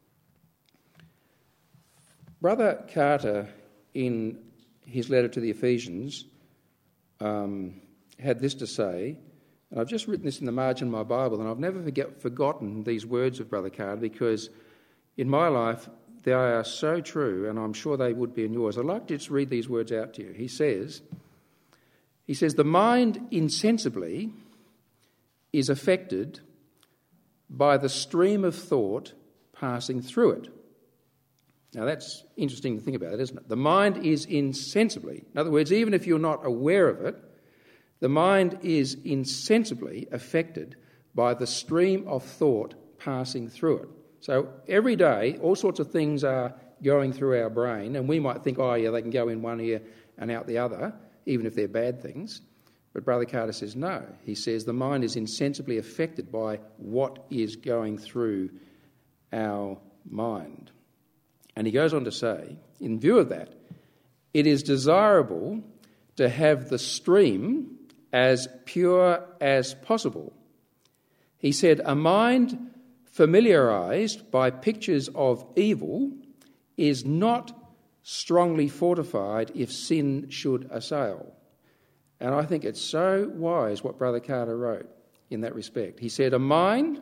Brother Carter, in his letter to the Ephesians, um, had this to say, and I've just written this in the margin of my Bible, and I've never forget, forgotten these words of Brother Carter, because in my life they are so true, and I'm sure they would be in yours. I'd like to just read these words out to you. He says, he says, "The mind insensibly is affected by the stream of thought passing through it." Now that's interesting to think about, isn't it? The mind is insensibly, in other words, even if you're not aware of it, the mind is insensibly affected by the stream of thought passing through it. So every day, all sorts of things are going through our brain, and we might think, oh yeah, they can go in one ear and out the other, even if they're bad things. But Brother Carter says no. He says the mind is insensibly affected by what is going through our mind. And he goes on to say, in view of that, it is desirable to have the stream as pure as possible. He said, "A mind familiarised by pictures of evil is not strongly fortified if sin should assail." And I think it's so wise what Brother Carter wrote in that respect. He said, a mind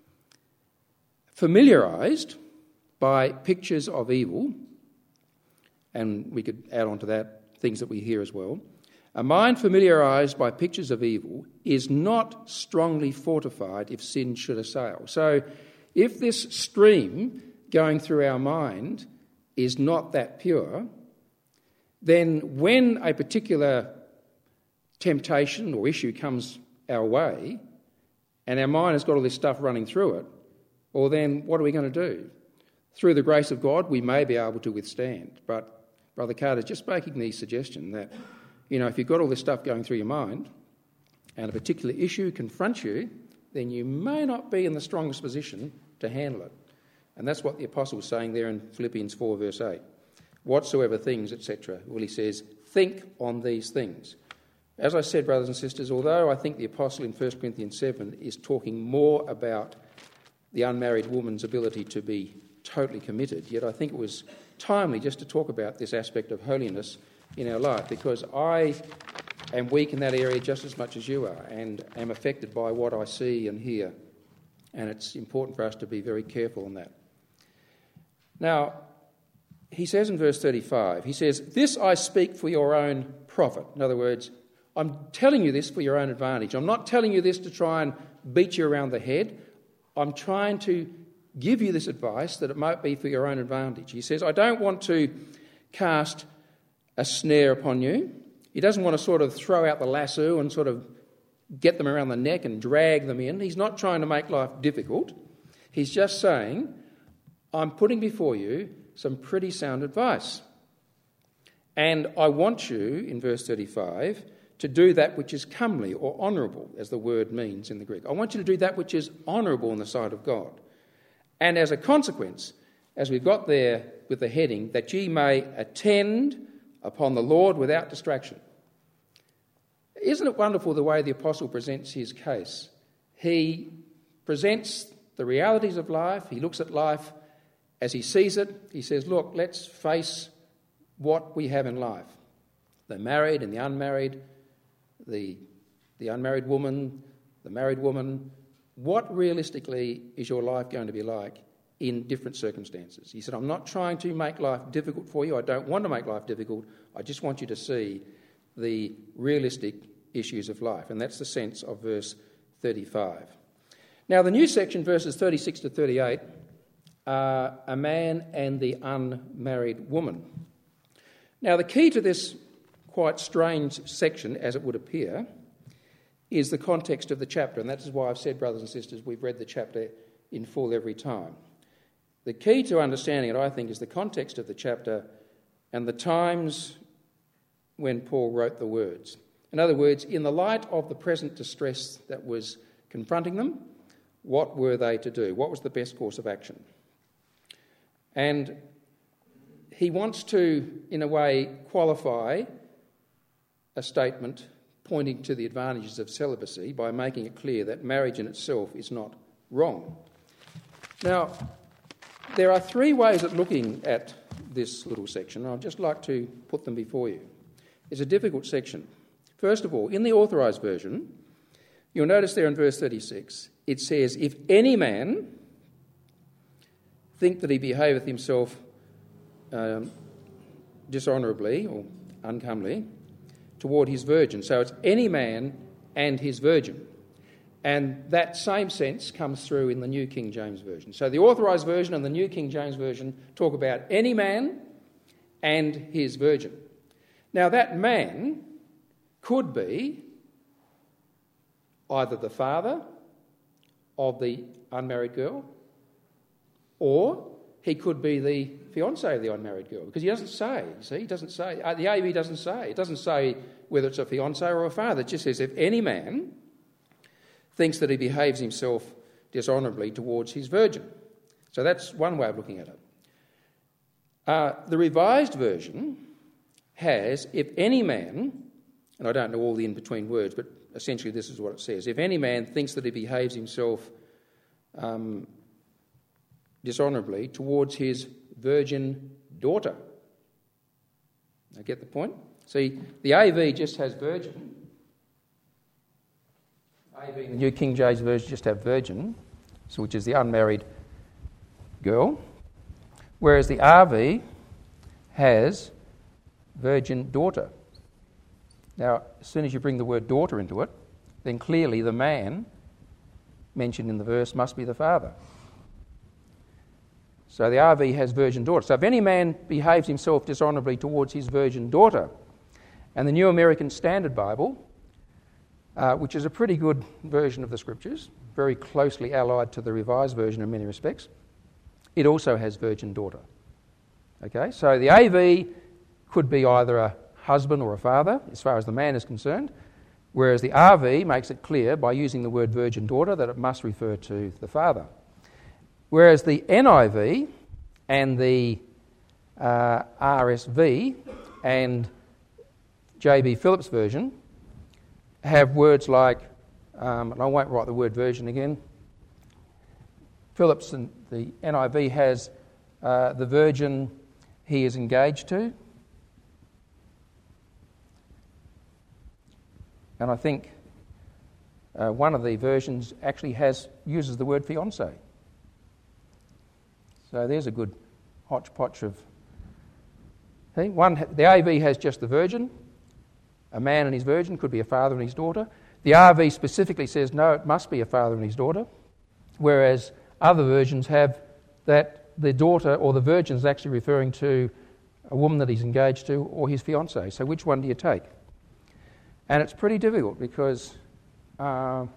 familiarised by pictures of evil, and we could add on to that things that we hear as well, a mind familiarised by pictures of evil is not strongly fortified if sin should assail. So if this stream going through our mind is not that pure, then when a particular temptation or issue comes our way and our mind has got all this stuff running through it, well then what are we going to do? Through the grace of God, we may be able to withstand. But Brother Carter's just making the suggestion that, you know, if you've got all this stuff going through your mind and a particular issue confronts you, then you may not be in the strongest position to handle it. And that's what the Apostle was saying there in Philippians four, verse eight. Whatsoever things, et cetera. Well, he says, think on these things. As I said, brothers and sisters, although I think the Apostle in First Corinthians seven is talking more about the unmarried woman's ability to be totally committed, yet I think it was timely just to talk about this aspect of holiness in our life, because I am weak in that area just as much as you are and am affected by what I see and hear, and it's important for us to be very careful on that. Now, he says in verse thirty-five, he says, "This I speak for your own profit." In other words, I'm telling you this for your own advantage. I'm not telling you this to try and beat you around the head. I'm trying to give you this advice that it might be for your own advantage. He says, I don't want to cast a snare upon you. He doesn't want to sort of throw out the lasso and sort of get them around the neck and drag them in. He's not trying to make life difficult. He's just saying, I'm putting before you some pretty sound advice. And I want you, in verse thirty-five, to do that which is comely or honourable, as the word means in the Greek. I want you to do that which is honourable in the sight of God. And as a consequence, as we've got there with the heading, that ye may attend upon the Lord without distraction. Isn't it wonderful the way the Apostle presents his case? He presents the realities of life. He looks at life as he sees it. He says, look, let's face what we have in life. The married and the unmarried, the, the unmarried woman, the married woman. What realistically is your life going to be like in different circumstances? He said, I'm not trying to make life difficult for you. I don't want to make life difficult. I just want you to see the realistic issues of life. And that's the sense of verse thirty-five. Now, the new section, verses thirty-six to thirty-eight, are a man and the unmarried woman. Now, the key to this quite strange section, as it would appear, is the context of the chapter, and that is why I've said, brothers and sisters, we've read the chapter in full every time. The key to understanding it, I think, is the context of the chapter and the times when Paul wrote the words. In other words, in the light of the present distress that was confronting them, what were they to do? What was the best course of action? And he wants to, in a way, qualify a statement pointing to the advantages of celibacy by making it clear that marriage in itself is not wrong. Now, there are three ways of looking at this little section, and I'd just like to put them before you. It's a difficult section. First of all, in the Authorised Version, you'll notice there in verse thirty-six, it says, if any man think that he behaveth himself um, dishonourably or uncomely toward his virgin. So it's any man and his virgin. And that same sense comes through in the New King James Version. So the Authorised Version and the New King James Version talk about any man and his virgin. Now that man could be either the father of the unmarried girl, or he could be the fiancé of the unmarried girl, because he doesn't say, you see, he doesn't say, uh, the A B doesn't say, it doesn't say whether it's a fiancé or a father, it just says if any man thinks that he behaves himself dishonourably towards his virgin. So that's one way of looking at it. Uh, the Revised Version has, if any man, and I don't know all the in-between words, but essentially this is what it says, if any man thinks that he behaves himself um, dishonourably towards his virgin daughter. Now get the point? See, the A V just has virgin. A V in the New King James Version just have virgin, so which is the unmarried girl, whereas the R V has virgin daughter. Now, as soon as you bring the word daughter into it, then clearly the man mentioned in the verse must be the father. So the R V has virgin daughter. So if any man behaves himself dishonourably towards his virgin daughter, and the New American Standard Bible, uh, which is a pretty good version of the Scriptures, very closely allied to the Revised Version in many respects, it also has virgin daughter. Okay, so the A V could be either a husband or a father, as far as the man is concerned, whereas the R V makes it clear by using the word virgin daughter that it must refer to the father. Whereas the N I V and the uh, R S V and J B Phillips version have words like, um, and I won't write the word version again, Phillips and the N I V has uh, the virgin he is engaged to. And I think uh, one of the versions actually has uses the word fiancé. So there's a good hodgepodge of thing. One, the A V has just the virgin, a man and his virgin, could be a father and his daughter. The R V specifically says no, it must be a father and his daughter, whereas other versions have that the daughter or the virgin is actually referring to a woman that he's engaged to or his fiancée. So which one do you take? And it's pretty difficult because uh,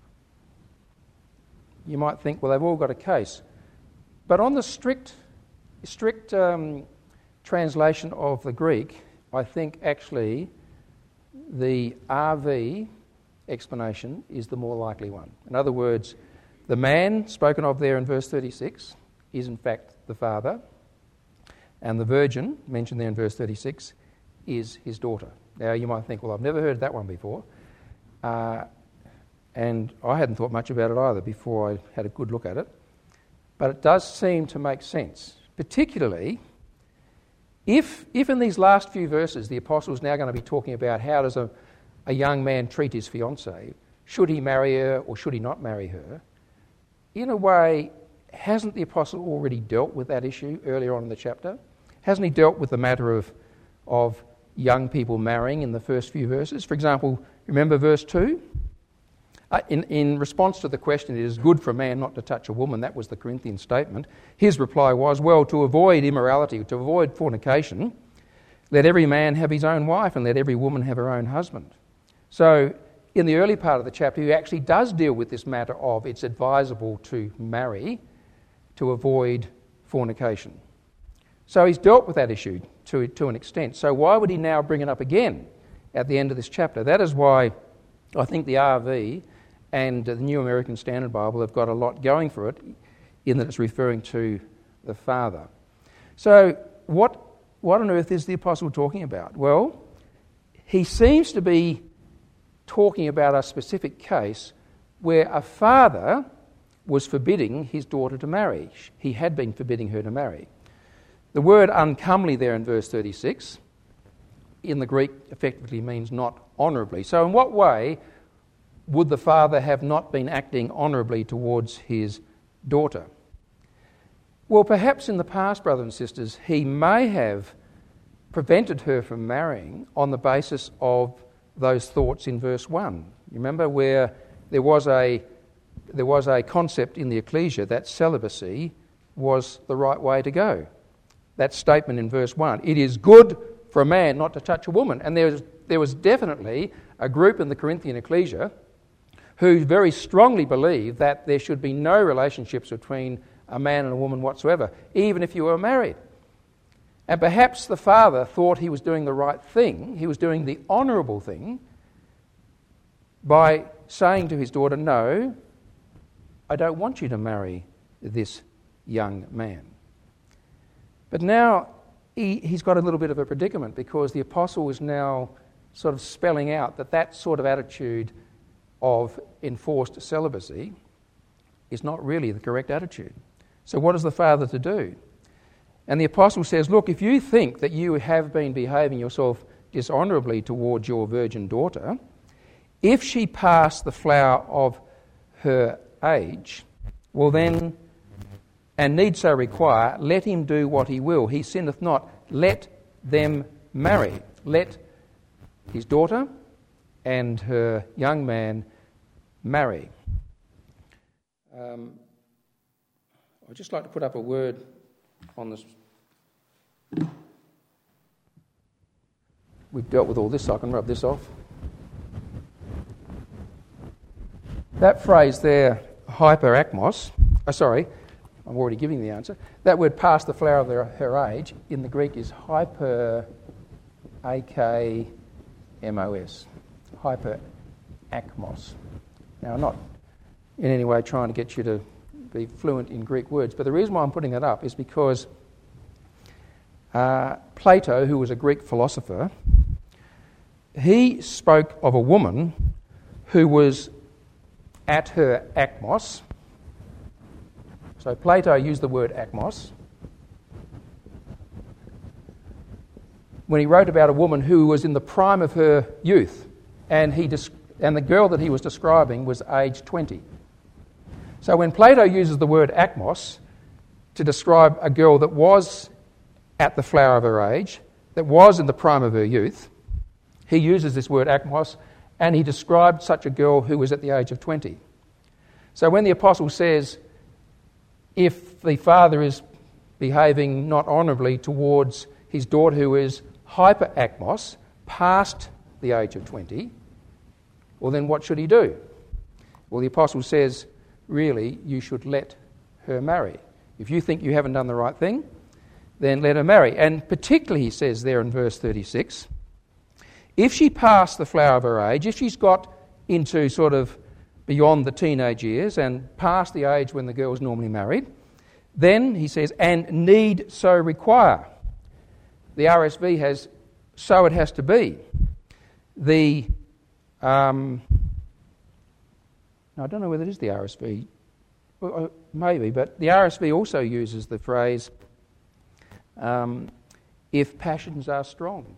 you might think, well, they've all got a case. But on the strict, strict um, translation of the Greek, I think actually the R V explanation is the more likely one. In other words, the man spoken of there in verse thirty-six is in fact the father, and the virgin mentioned there in verse thirty-six is his daughter. Now you might think, well, I've never heard that one before, uh, and I hadn't thought much about it either before I had a good look at it. But it does seem to make sense, particularly if, if in these last few verses the apostle is now going to be talking about how does a, a young man treat his fiancée, should he marry her or should he not marry her, in a way, hasn't the apostle already dealt with that issue earlier on in the chapter? Hasn't he dealt with the matter of, of young people marrying in the first few verses? For example, remember verse two? Uh, in, in response to the question, it is good for a man not to touch a woman, that was the Corinthian statement, his reply was, well, to avoid immorality, to avoid fornication, let every man have his own wife and let every woman have her own husband. So in the early part of the chapter, he actually does deal with this matter of it's advisable to marry to avoid fornication. So he's dealt with that issue to, to an extent. So why would he now bring it up again at the end of this chapter? That is why I think the R V and the New American Standard Bible have got a lot going for it in that it's referring to the Father. So what, what on earth is the apostle talking about? Well, he seems to be talking about a specific case where a father was forbidding his daughter to marry. He had been forbidding her to marry. The word uncomely there in verse thirty-six in the Greek effectively means not honourably. So in what way would the father have not been acting honourably towards his daughter? Well, perhaps in the past, brothers and sisters, he may have prevented her from marrying on the basis of those thoughts in verse one. You remember where there was a there was a concept in the ecclesia that celibacy was the right way to go. That statement in verse one, it is good for a man not to touch a woman. And there was, there was definitely a group in the Corinthian ecclesia who very strongly believed that there should be no relationships between a man and a woman whatsoever, even if you were married. And perhaps the father thought he was doing the right thing, he was doing the honourable thing, by saying to his daughter, no, I don't want you to marry this young man. But now he, he's got a little bit of a predicament because the apostle is now sort of spelling out that that sort of attitude of enforced celibacy is not really the correct attitude. So what is the father to do? And the apostle says, look, if you think that you have been behaving yourself dishonourably towards your virgin daughter, if she pass the flower of her age, well then, and need so require, let him do what he will. He sinneth not. Let them marry. Let his daughter and her young man marry. Um, I'd just like to put up a word on this. We've dealt with all this, so I can rub this off. That phrase there, hyperakmos, oh, sorry, I'm already giving the answer. That word past the flower of their, her age in the Greek is hyper, A K M O S, hyperakmos. Now, I'm not in any way trying to get you to be fluent in Greek words, but the reason why I'm putting that up is because uh, Plato, who was a Greek philosopher, he spoke of a woman who was at her akmos. So Plato used the word akmos when he wrote about a woman who was in the prime of her youth, and he des- and the girl that he was describing was aged twenty. So when Plato uses the word akmos to describe a girl that was at the flower of her age, that was in the prime of her youth, he uses this word akmos, and he described such a girl who was at the age of twenty. So when the apostle says, if the father is behaving not honourably towards his daughter who is hyperakmos, past the age of twenty, well then what should he do? Well, the apostle says, really, you should let her marry. If you think you haven't done the right thing, then let her marry. And particularly, he says there in verse thirty-six, if she passed the flower of her age, if she's got into sort of beyond the teenage years and past the age when the girl's normally married, then, he says, and need so require. The R S V has, so it has to be. The, um, I don't know whether it is the R S V, well, maybe, but the R S V also uses the phrase, um, if passions are strong.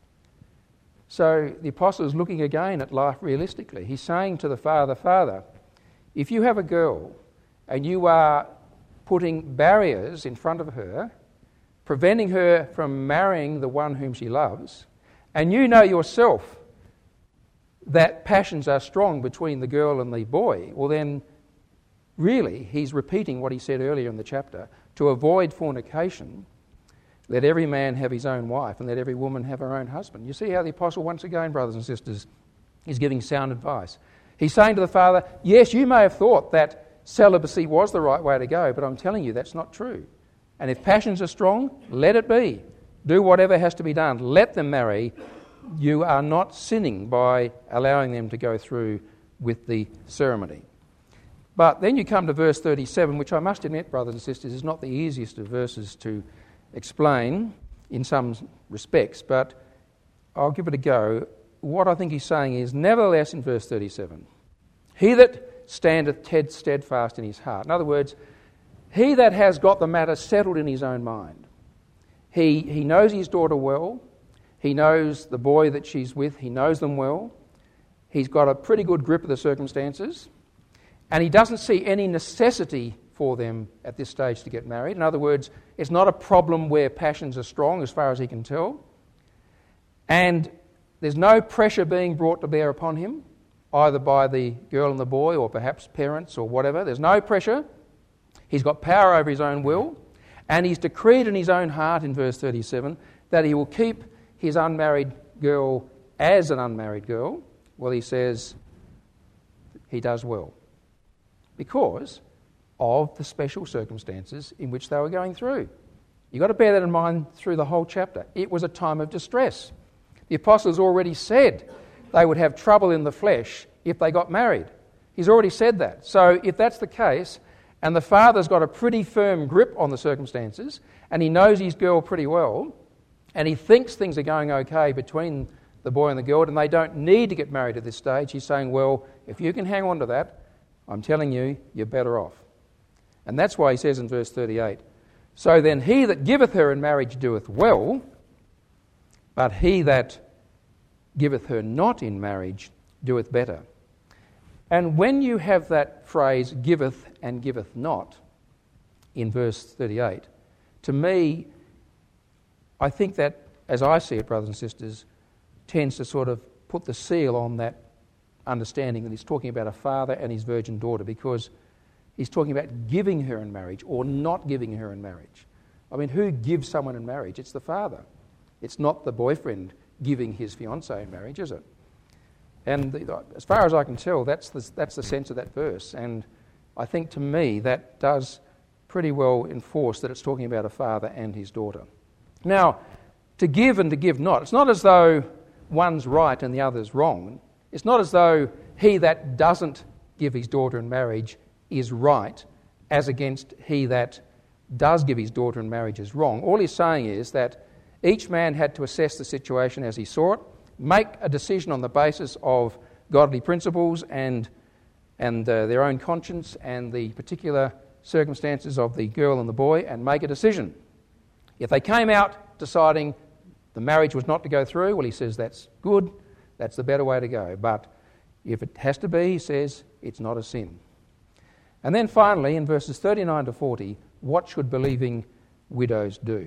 So the apostle is looking again at life realistically. He's saying to the father, Father, if you have a girl and you are putting barriers in front of her, preventing her from marrying the one whom she loves, and you know yourself that passions are strong between the girl and the boy, well then, really, he's repeating what he said earlier in the chapter. To avoid fornication, let every man have his own wife, and let every woman have her own husband. You see how the apostle, once again, brothers and sisters, is giving sound advice. He's saying to the father, yes, you may have thought that celibacy was the right way to go, but I'm telling you that's not true. And if passions are strong, let it be. Do whatever has to be done. Let them marry. You are not sinning by allowing them to go through with the ceremony. But then you come to verse thirty-seven, which I must admit, brothers and sisters, is not the easiest of verses to explain in some respects, but I'll give it a go. What I think he's saying is, nevertheless, in verse thirty-seven, he that standeth steadfast in his heart. In other words, he that has got the matter settled in his own mind. He, he knows his daughter well. He knows the boy that she's with. He knows them well. He's got a pretty good grip of the circumstances. And he doesn't see any necessity for them at this stage to get married. In other words, it's not a problem where passions are strong as far as he can tell. And there's no pressure being brought to bear upon him, either by the girl and the boy or perhaps parents or whatever. There's no pressure. He's got power over his own will. And he's decreed in his own heart in verse thirty-seven that he will keep his unmarried girl as an unmarried girl. Well, he says he does well, because of the special circumstances in which they were going through. You've got to bear that in mind through the whole chapter. It was a time of distress. The apostles already said they would have trouble in the flesh if they got married. He's already said that. So if that's the case, and the father's got a pretty firm grip on the circumstances, and he knows his girl pretty well, and he thinks things are going okay between the boy and the girl, and they don't need to get married at this stage, he's saying, well, if you can hang on to that, I'm telling you, you're better off. And that's why he says in verse thirty-eight, so then he that giveth her in marriage doeth well, but he that giveth her not in marriage doeth better. And when you have that phrase, giveth and giveth not, in verse thirty-eight, to me, I think that, as I see it, brothers and sisters, tends to sort of put the seal on that understanding that he's talking about a father and his virgin daughter, because he's talking about giving her in marriage or not giving her in marriage. I mean, who gives someone in marriage? It's the father. It's not the boyfriend giving his fiancée in marriage, is it? And the, as far as I can tell, that's the, that's the sense of that verse. And I think, to me, that does pretty well enforce that it's talking about a father and his daughter. Now, to give and to give not, it's not as though one's right and the other's wrong. It's not as though he that doesn't give his daughter in marriage is right, as against he that does give his daughter in marriage is wrong. All he's saying is that each man had to assess the situation as he saw it, make a decision on the basis of godly principles and, and uh, their own conscience and the particular circumstances of the girl and the boy, and make a decision. If they came out deciding the marriage was not to go through, well, he says that's good, that's the better way to go. But if it has to be, he says, it's not a sin. And then finally, in verses thirty-nine to forty, what should believing widows do?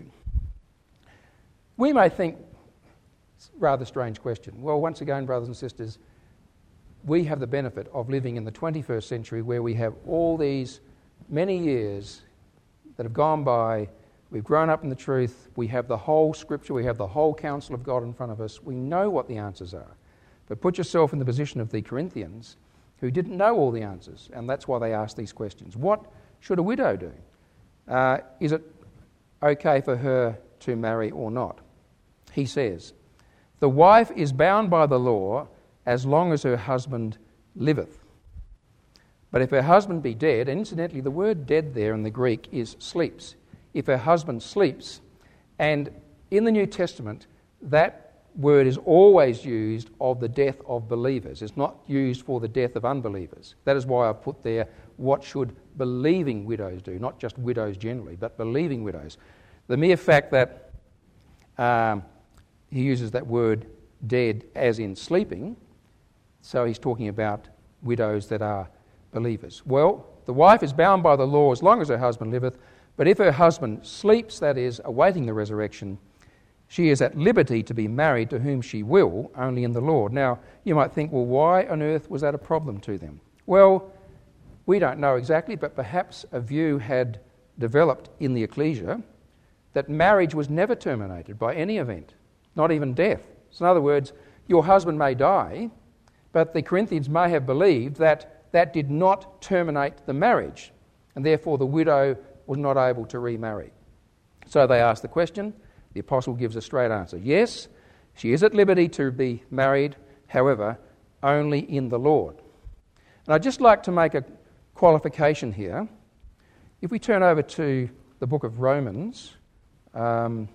We may think, it's a rather strange question. Well, once again, brothers and sisters, we have the benefit of living in the twenty-first century, where we have all these many years that have gone by. We've grown up in the truth. We have the whole Scripture. We have the whole counsel of God in front of us. We know what the answers are. But put yourself in the position of the Corinthians, who didn't know all the answers, and that's why they asked these questions. What should a widow do? Uh, is it okay for her to marry or not? He says, the wife is bound by the law as long as her husband liveth. But if her husband be dead, and incidentally the word dead there in the Greek is sleeps. If her husband sleeps, and in the New Testament that word is always used of the death of believers. It's not used for the death of unbelievers. That is why I put there, what should believing widows do? Not just widows generally, but believing widows. The mere fact that um, he uses that word dead as in sleeping, so he's talking about widows that are believers. Well, the wife is bound by the law as long as her husband liveth, but if her husband sleeps, that is, awaiting the resurrection, She is at liberty to be married to whom she will, only in the Lord. Now, you might think, well, why on earth was that a problem to them? Well, we don't know exactly, but perhaps a view had developed in the ecclesia that marriage was never terminated by any event, not even death. So in other words, your husband may die, but the Corinthians may have believed that that did not terminate the marriage, and therefore the widow was not able to remarry. So they asked the question. The apostle gives a straight answer. Yes, she is at liberty to be married, however, only in the Lord. And I'd just like to make a qualification here. If we turn over to the book of Romans, um,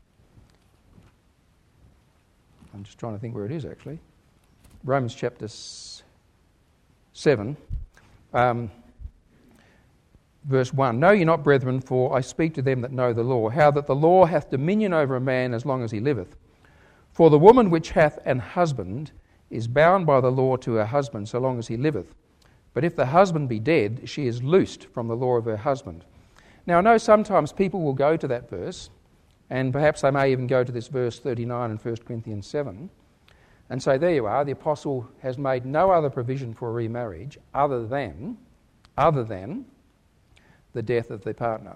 I'm just trying to think where it is actually. Romans chapter seven, um, verse one. Know ye not, brethren, for I speak to them that know the law, how that the law hath dominion over a man as long as he liveth. For the woman which hath an husband is bound by the law to her husband so long as he liveth. But if the husband be dead, she is loosed from the law of her husband. Now I know sometimes people will go to that verse, and perhaps they may even go to this verse thirty-nine in First Corinthians seven, and say, there you are, the apostle has made no other provision for remarriage other than, other than the death of the partner.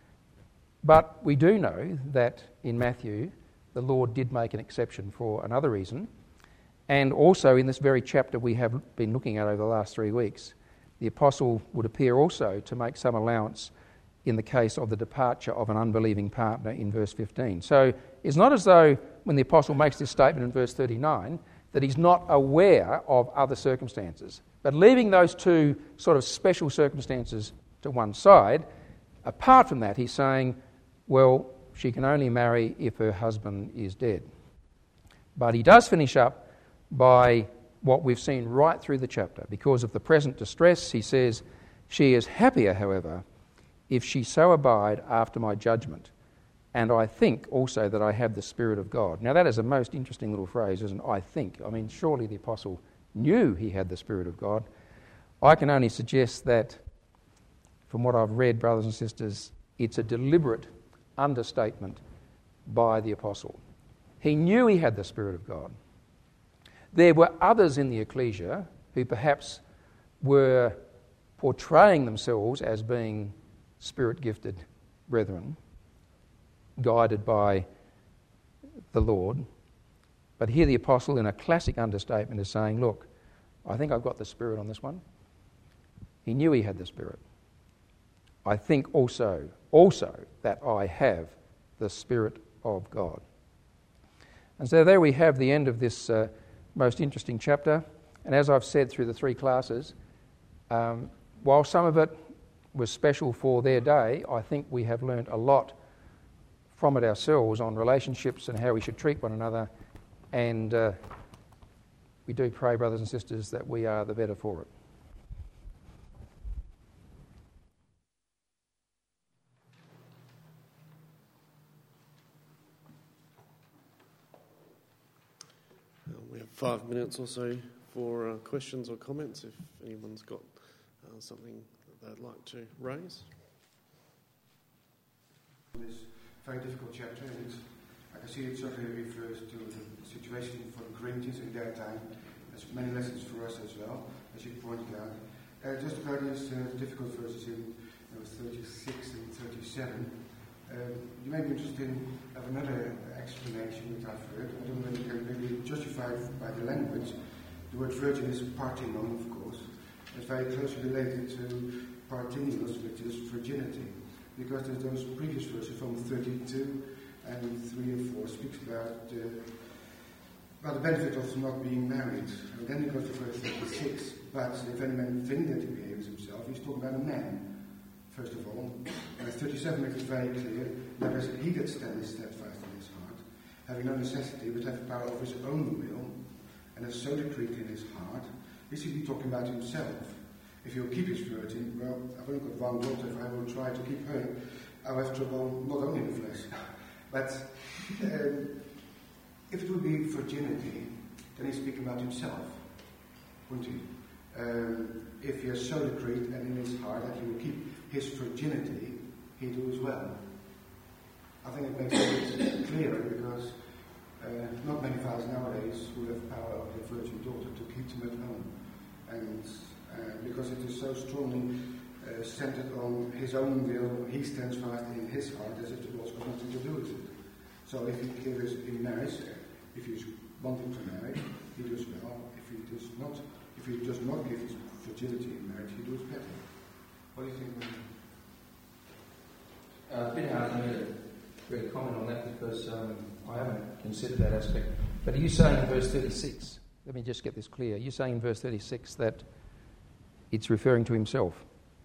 But we do know that in Matthew, the Lord did make an exception for another reason. And also in this very chapter we have been looking at over the last three weeks, the apostle would appear also to make some allowance in the case of the departure of an unbelieving partner in verse fifteen. So it's not as though when the apostle makes this statement in verse thirty-nine that he's not aware of other circumstances. But leaving those two sort of special circumstances to one side, apart from that, he's saying, well, she can only marry if her husband is dead. But he does finish up by what we've seen right through the chapter. Because of the present distress, he says, she is happier, however, if she so abide after my judgment. And I think also that I have the Spirit of God. Now that is a most interesting little phrase, isn't it? I think. I mean, surely the apostle knew he had the Spirit of God. I can only suggest that, from what I've read, brothers and sisters, it's a deliberate understatement by the apostle. He knew he had the Spirit of God. There were others in the ecclesia who perhaps were portraying themselves as being Spirit-gifted brethren, guided by the Lord. But here the apostle, in a classic understatement, is saying, look, I think I've got the Spirit on this one. He knew he had the Spirit. I think also, also that I have the Spirit of God. And so there we have the end of this uh, most interesting chapter. And as I've said through the three classes, um, while some of it was special for their day, I think we have learnt a lot from it ourselves on relationships and how we should treat one another. And uh, we do pray, brothers and sisters, that we are the better for it. We have five minutes or so for uh, questions or comments if anyone's got uh, something that they'd like to raise. This very difficult chapter, and it's, I can see it certainly refers to the situation for the Corinthians in their time. There's many lessons for us as well, as you pointed out. Uh, just about these uh, difficult verses in uh, thirty-six and thirty-seven. Uh, you may be interested in have another explanation that I've heard. I don't know if you can maybe justify it by the language. The word virgin is parthenon, of course. It's very closely related to parthenios, which is virginity. Because there's those previous verses from thirty-two and three and four speaks about the, about the benefit of not being married. And then he goes to verse thirty-six. But if any man think that he behaves himself, he's talking about a man. First of all, and thirty-seven makes it very clear, that as he that standeth steadfast in his heart, having no necessity, but have power of his own will, and has so decreed in his heart, is he talking about himself. If he'll keep his virgin, well, I've only got one daughter, if I will try to keep her, I'll have trouble not only in the flesh, but um, if it would be virginity, then he's speaking about himself, wouldn't he? Um, if he has so decreed and in his heart that he will keep his virginity, he do as well. I think it makes it clearer because uh, not many fathers nowadays who have power of their virgin daughter to keep them at home. And uh, because it is so strongly uh, centered on his own will, he stands fast in his heart as if the Lord's got nothing to do with it. So if he gives in marriage, if he's wanting to marry, he does well. If he does not, if he does not give his virginity in marriage, he does better. What do you think? Uh, it's a bit hard for me to really comment on that because um, I haven't considered that aspect. But are you saying in verse thirty-six, let me just get this clear, you're saying in verse thirty-six that it's referring to himself?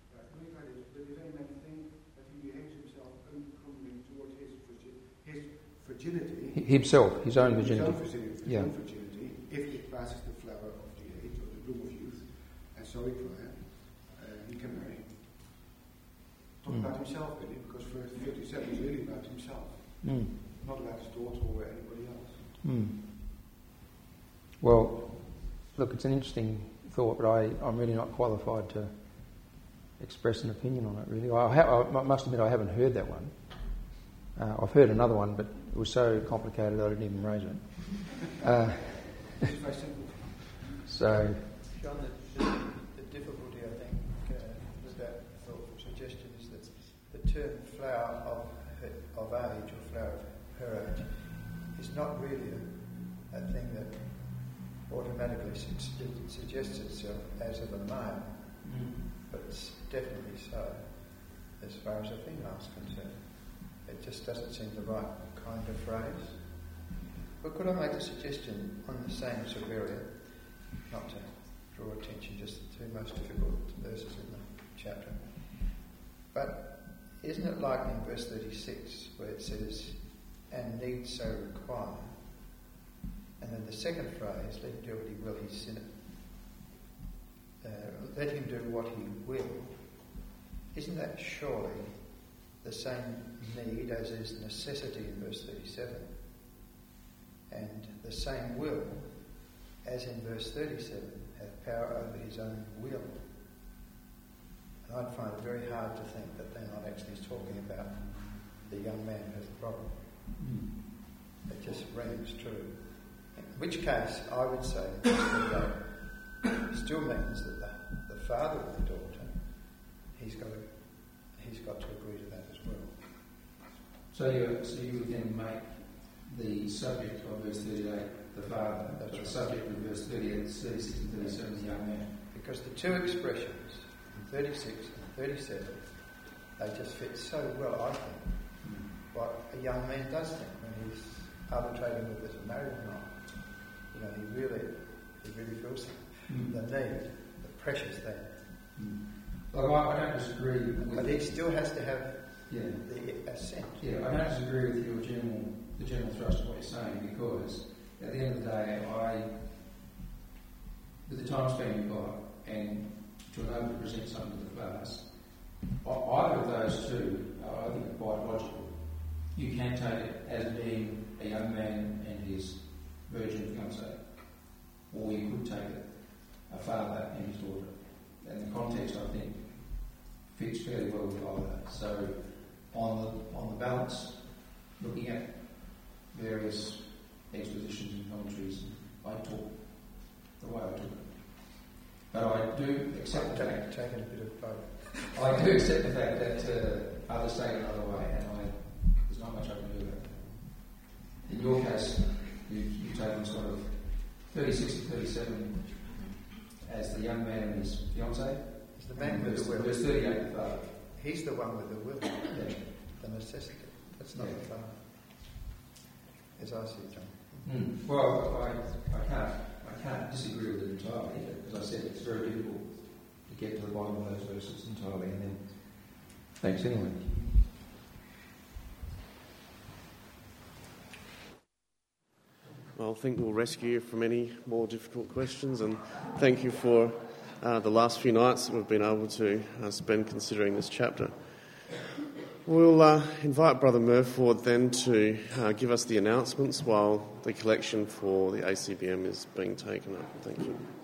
Virginity, himself, his own virginity. His own virginity, his yeah. own virginity, if it passes the flower of the age or the bloom of youth, and so it will have, uh, he can marry. Talk mm. about himself, really, because verse fifty-seven is really about himself, mm. not about his daughter or anybody else. Mm. Well, look, it's an interesting thought, but I, I'm really not qualified to express an opinion on it, really. I, ha- I must admit I haven't heard that one. Uh, I've heard another one, but it was so complicated I didn't even raise it. Uh, so, John, the, the, the difficulty, I think, uh, with that thought suggestion is that the term flower of her, of age or flower of her age is not really a, a thing that automatically su- suggests itself as of a male, mm. but it's definitely so as far as a female is concerned. It just doesn't seem the right kind of phrase. But could I make a suggestion on the same sort of area, not to draw attention just to the two most difficult verses in the chapter, but isn't it like in verse thirty-six where it says, and need so require, and then the second phrase, let him do what he will, he sinneth. Uh, let him do what he will. Isn't that surely the same need as is necessity in verse thirty-seven, and the same will as in verse thirty-seven, have power over his own will? And I'd find it very hard to think that they're not actually talking about the young man who has the problem. Mm. It just rings true. In which case, I would say that it still means that the, the father of the daughter, he's got to he's got to agree to that as well. So you so you would then make the subject of verse thirty-eight the father, that's right. The subject of verse thirty-eight, thirty-six and thirty-seven the young man. Because the two expressions, in thirty-six and thirty-seven, they just fit so well, I think, mm. what a young man does think when he's arbitrating whether to marry or not. You know, he really, he really feels mm. the need, the precious thing. Mm. Well, I, I don't disagree with... But he still has to have yeah. the assent. Yeah, I don't disagree with your general, the general thrust of what you're saying, because at the end of the day, I, with the time span you've got, and to enable to present something to the class, either of those two, uh, I think, are quite logical. You can take it as being a young man and his virgin fiancée, or you could take it a father and his daughter. And the context, I think, fits fairly well with either. So, on the on the balance, looking at various expositions and commentaries, I took the way I took it. But I do accept the fact, taken a bit of both. I do accept the fact that uh, others take it another way, and I, there's not much I can do about it. In your case, you, you've taken sort of thirty-six to thirty-seven as the young man and his fiancée. He's the man with the will. Verse thirty-eight, the father. He's the one with the will, yeah. the necessity. That's not yeah. the father, as I see it, John. Mm. Well, I, I can't I can't disagree with it entirely. As I said, it's very difficult to get to the bottom of those verses entirely. And then, thanks anyway. Well, I think we'll rescue you from any more difficult questions, and thank you for uh, the last few nights that we've been able to uh, spend considering this chapter. We'll uh, invite Brother Murford then to uh, give us the announcements while the collection for the A C B M is being taken up. Thank you.